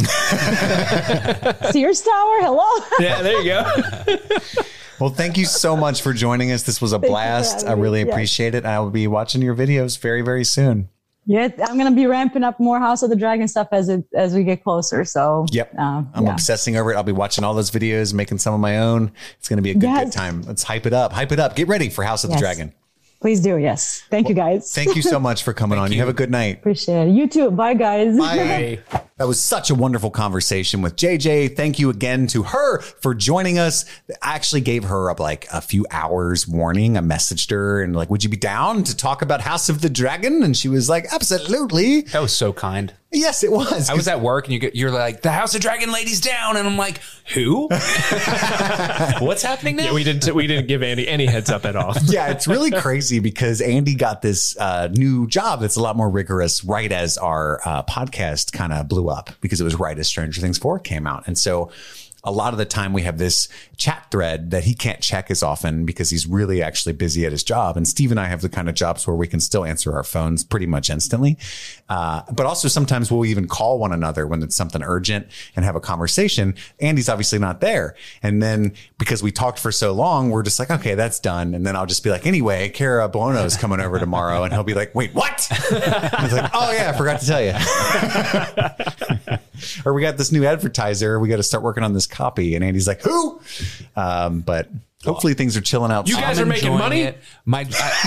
Sears Tower. Hello. Yeah, there you go. Well, thank you so much for joining us. This was a you for blast. I having me. really Yes. appreciate it. I will be watching your videos very, very soon. Yeah, I'm gonna be ramping up more House of the Dragon stuff as it as we get closer. So Yep. uh, I'm yeah. obsessing over it. I'll be watching all those videos, making some of my own. It's going to be a good, Yes. good time. Let's hype it up. Hype it up. Get ready for House of Yes. the Dragon. Please do. Yes. Thank you guys. Thank you so much for coming on. You. you. Have a good night. Appreciate it. You too. Bye, guys. Bye. That was such a wonderful conversation with J J. Thank you again to her for joining us. I actually gave her up like a few hours warning. I messaged her and like, would you be down to talk about House of the Dragon? And she was like, absolutely. That was so kind. Yes, it was. I was at work and you get, you're like, the House of Dragon lady's down. And I'm like, who? What's happening now? Yeah, we didn't we didn't give Andy any heads up at all. Yeah, it's really crazy because Andy got this uh, new job that's a lot more rigorous right as our uh, podcast kind of blew up because it was right as Stranger Things four came out. And so a lot of the time we have this chat thread that he can't check as often because he's really actually busy at his job. And Steve and I have the kind of jobs where we can still answer our phones pretty much instantly. Uh, but also sometimes we'll even call one another when it's something urgent and have a conversation. Andy's obviously not there. And then because we talked for so long, we're just like, okay, that's done. And then I'll just be like, anyway, Cara Buono's coming over tomorrow. And he'll be like, wait, what? I was like, oh yeah, I forgot to tell you. Or we got this new advertiser. We got to start working on this copy. And Andy's like, who? Um, but hopefully things are chilling out. You guys I'm are making money? It. My,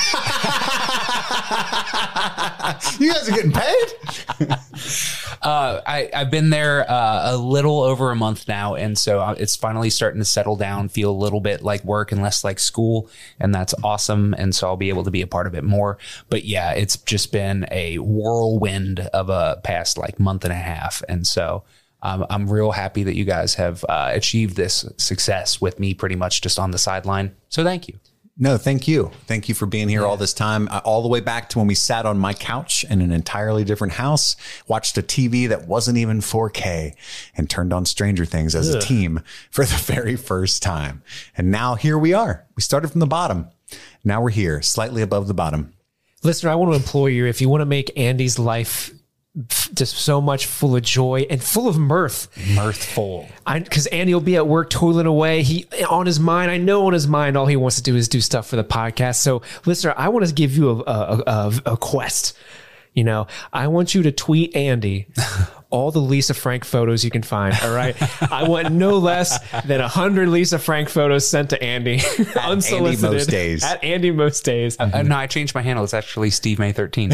I, you guys are getting paid? uh, I, I've been there uh, a little over a month now. And so it's finally starting to settle down, feel a little bit like work and less like school. And that's awesome. And so I'll be able to be a part of it more. But yeah, it's just been a whirlwind of a past like month and a half. And so um, I'm real happy that you guys have uh, achieved this success with me pretty much just on the sideline. So thank you. No, thank you. Thank you for being here yeah. all this time, uh, all the way back to when we sat on my couch in an entirely different house, watched a T V that wasn't even four K, and turned on Stranger Things as Ugh. a team for the very first time. And now here we are. We started from the bottom. Now we're here, slightly above the bottom. Listener, I want to implore you, if you want to make Andy's life just so much full of joy and full of mirth. Mirthful. Because Andy will be at work toiling away. He on his mind, I know on his mind, all he wants to do is do stuff for the podcast. So, listener, I want to give you a, a, a, a quest. You know, I want you to tweet Andy all the Lisa Frank photos you can find. All right. I want no less than a hundred Lisa Frank photos sent to Andy. At unsolicited. Andy most days. At Andy most days. Uh, no, I changed my handle. It's actually Steve May thirteen.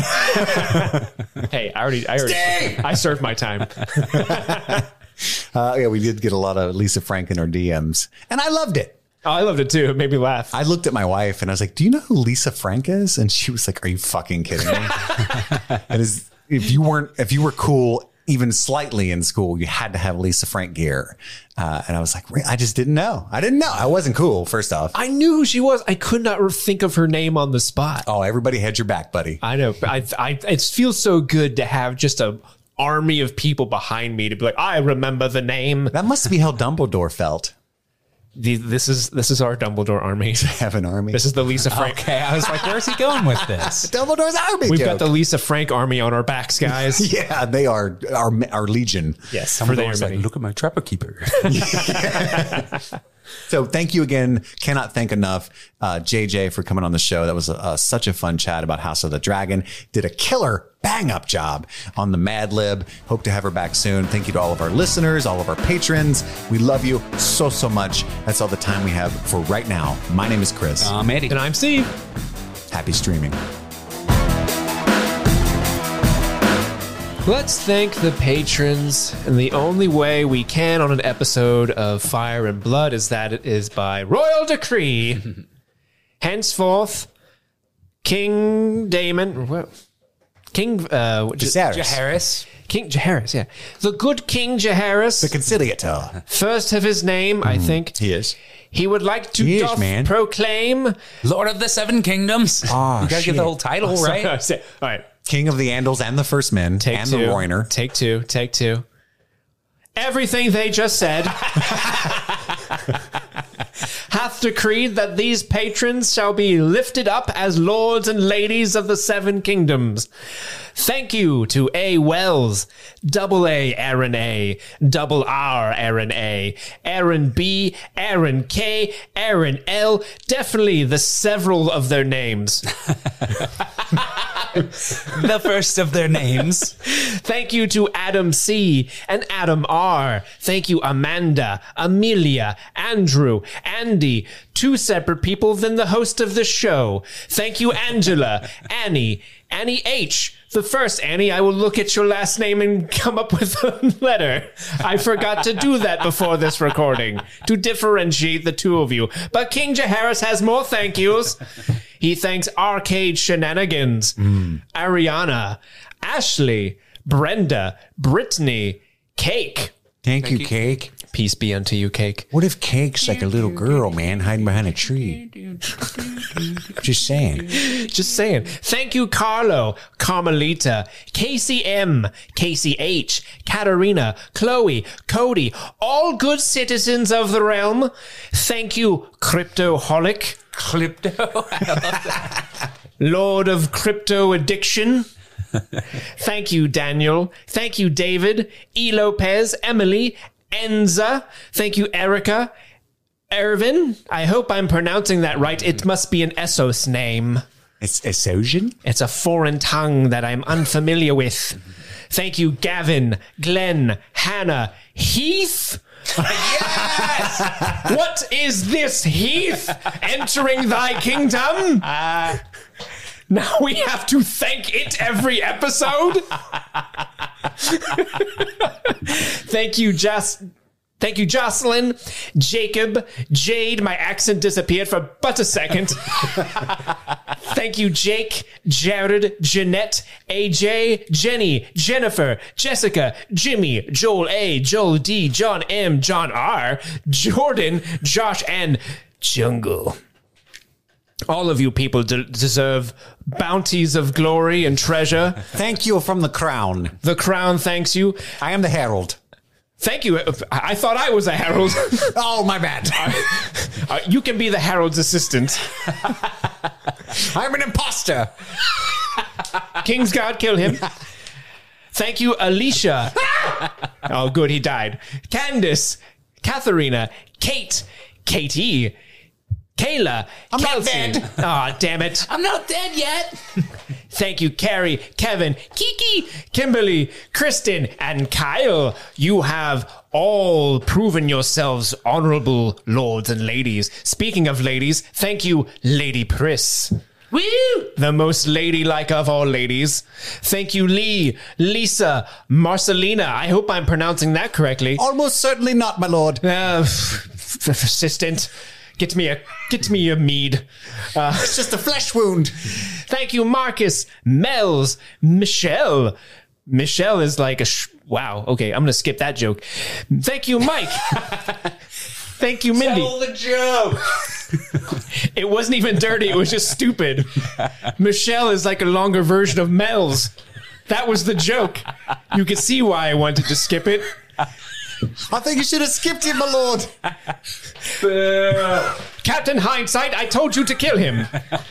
Hey, I already, I already, Stay! I served my time. uh, yeah, we did get a lot of Lisa Frank in our D Ms, and I loved it. Oh, I loved it too. It made me laugh. I looked at my wife and I was like, do you know who Lisa Frank is? And she was like, are you fucking kidding me? And is, if you weren't, if you were cool, even slightly in school, you had to have Lisa Frank gear. Uh, and I was like, I just didn't know. I didn't know. I wasn't cool, first off. I knew who she was. I could not think of her name on the spot. Oh, everybody had your back, buddy. I know. I, I, it feels so good to have just a army of people behind me to be like, I remember the name. That must be how Dumbledore felt. The, this is this is our Dumbledore army. Have an army. This is the Lisa Frank. Okay, I was like, where's he going with this? Dumbledore's army. We've joke. got the Lisa Frank army on our backs, guys. Yeah, they are our our legion. Yes, Dumbledore's like, look at my trapper keeper. So thank you again. Cannot thank enough uh, J J for coming on the show. That was a, a, such a fun chat about House of the Dragon. Did a killer bang up job on the Mad Lib. Hope to have her back soon. Thank you to all of our listeners, all of our patrons. We love you so, so much. That's all the time we have for right now. My name is Chris. I'm Eddie. And I'm Steve. Happy streaming. Let's thank the patrons. And the only way we can on an episode of Fire and Blood is that it is by royal decree. Henceforth, King Damon... What? King uh, Jaehaerys. Jaehaerys. King Jaehaerys, yeah. The good King Jaehaerys. The conciliator. First of his name, mm, I think. He is. He would like to he doth is, man. proclaim... Lord of the Seven Kingdoms. Oh, you gotta shit. get the whole title, oh, right? All right. King of the Andals and the First Men. Take and two. the Roiner. Take two. Take two. Everything they just said hath decreed that these patrons shall be lifted up as lords and ladies of the Seven Kingdoms. Thank you to A. Wells, double A Aaron A, double R Aaron A, Aaron B, Aaron K, Aaron L, definitely the several of their names. The first of their names. Thank you to Adam C and Adam R. Thank you, Amanda, Amelia, Andrew, Andy, two separate people than the host of the show. Thank you, Angela, Annie, Annie H. The first, Annie, I will look at your last name and come up with a letter. I forgot to do that before this recording to differentiate the two of you. But King Jaehaerys has more thank yous. He thanks Arcade Shenanigans, mm. Ariana, Ashley, Brenda, Brittany, Cake, Thank, Thank you, you. Cake. Peace be unto you, Cake. What if Cake's like a little girl, man, hiding behind a tree? Just saying. Just saying. Thank you, Carlo, Carmelita, K C M, K C H, Katarina, Chloe, Cody, all good citizens of the realm. Thank you, Cryptoholic. Crypto. I love that. Lord of Crypto Addiction. Thank you, Daniel. Thank you, David, E. Lopez, Emily, Enza. Thank you, Erica. Ervin. I hope I'm pronouncing that right. It must be an Essos name. It's Esosian? It's a foreign tongue that I'm unfamiliar with. Thank you, Gavin, Glenn, Hannah, Heath. Yes! What is this, Heath? Entering thy kingdom? Uh, now we have to thank it every episode? Thank you, Just. Thank you, Jocelyn, Jacob, Jade. My accent disappeared for but a second. Thank you, Jake, Jared, Jeanette, A J, Jenny, Jennifer, Jessica, Jimmy, Joel A, Joel D, John M, John R, Jordan, Josh, and Jungle. All of you people de- deserve bounties of glory and treasure. Thank you from the crown. The crown thanks you. I am the herald. Thank you. I thought I was a herald. Oh, my bad. Uh, you can be the herald's assistant. I'm an imposter. King's guard, kill him. Thank you, Alicia. Oh, good, he died. Candace, Katharina, Kate, Katie, Kayla, I'm Kelsey. not dead. Aw, damn it. I'm not dead yet. Thank you, Carrie, Kevin, Kiki, Kimberly, Kristen, and Kyle. You have all proven yourselves honorable lords and ladies. Speaking of ladies, thank you, Lady Priss. Woo! The most ladylike of all ladies. Thank you, Lee, Lisa, Marcelina. I hope I'm pronouncing that correctly. Almost certainly not, my lord. Uh, f- f- assistant. Get me a get me a mead. Uh, it's just a flesh wound. Thank you, Marcus, Mel's, Michelle. Michelle is like a sh- wow. Okay, I'm gonna skip that joke. Thank you, Mike. Thank you, Mindy. Tell the joke. It wasn't even dirty. It was just stupid. Michelle is like a longer version of Mel's. That was the joke. You can see why I wanted to skip it. I think you should have skipped it, my lord. Captain Hindsight, I told you to kill him.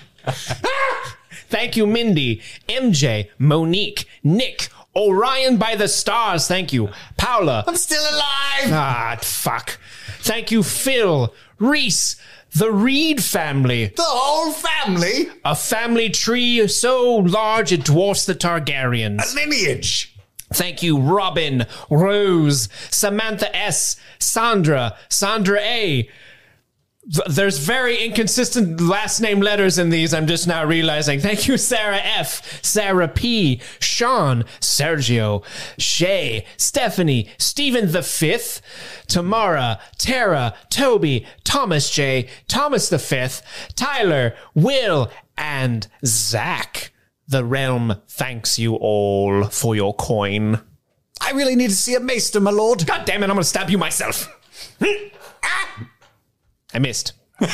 Thank you, Mindy, M J, Monique, Nick, Orion by the stars. Thank you, Paula. I'm still alive. Ah, fuck. Thank you, Phil, Reese, the Reed family. The whole family? A family tree so large it dwarfs the Targaryens. A lineage. Thank you, Robin, Rose, Samantha S, Sandra, Sandra A. There's very inconsistent last name letters in these. I'm just now realizing. Thank you, Sarah F, Sarah P, Sean, Sergio, Shay, Stephanie, Stephen the Fifth, Tamara, Tara, Toby, Thomas J, Thomas the Fifth, Tyler, Will, and Zach. The realm thanks you all for your coin. I really need to see a maester, my lord. God damn it, I'm going to stab you myself. Ah! I missed.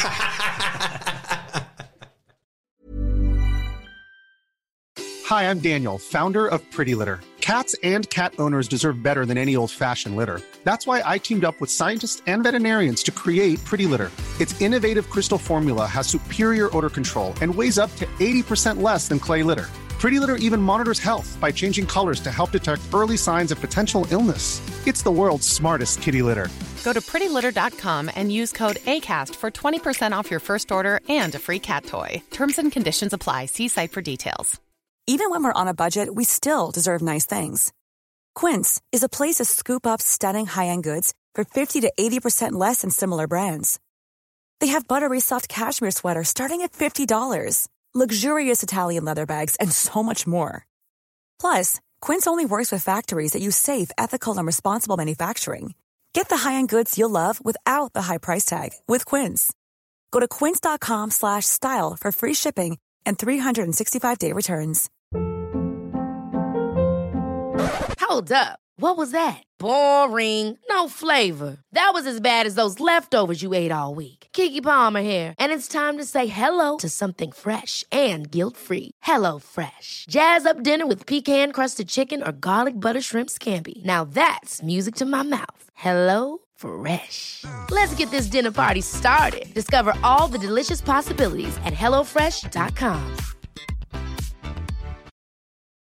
Hi, I'm Daniel, founder of Pretty Litter. Cats and cat owners deserve better than any old-fashioned litter. That's why I teamed up with scientists and veterinarians to create Pretty Litter. Its innovative crystal formula has superior odor control and weighs up to eighty percent less than clay litter. Pretty Litter even monitors health by changing colors to help detect early signs of potential illness. It's the world's smartest kitty litter. Go to pretty litter dot com and use code ACAST for twenty percent off your first order and a free cat toy. Terms and conditions apply. See site for details. Even when we're on a budget, we still deserve nice things. Quince is a place to scoop up stunning high-end goods for fifty to eighty percent less than similar brands. They have buttery soft cashmere sweaters starting at fifty dollars, luxurious Italian leather bags, and so much more. Plus, Quince only works with factories that use safe, ethical, and responsible manufacturing. Get the high-end goods you'll love without the high price tag with Quince. Go to quince.com slash style for free shipping and three sixty-five day returns. Hold up. What was that? Boring. No flavor. That was as bad as those leftovers you ate all week. Keke Palmer here, and it's time to say hello to something fresh and guilt-free. Hello Fresh. Jazz up dinner with pecan-crusted chicken or garlic butter shrimp scampi. Now that's music to my mouth. Hello Fresh. Let's get this dinner party started. Discover all the delicious possibilities at hello fresh dot com.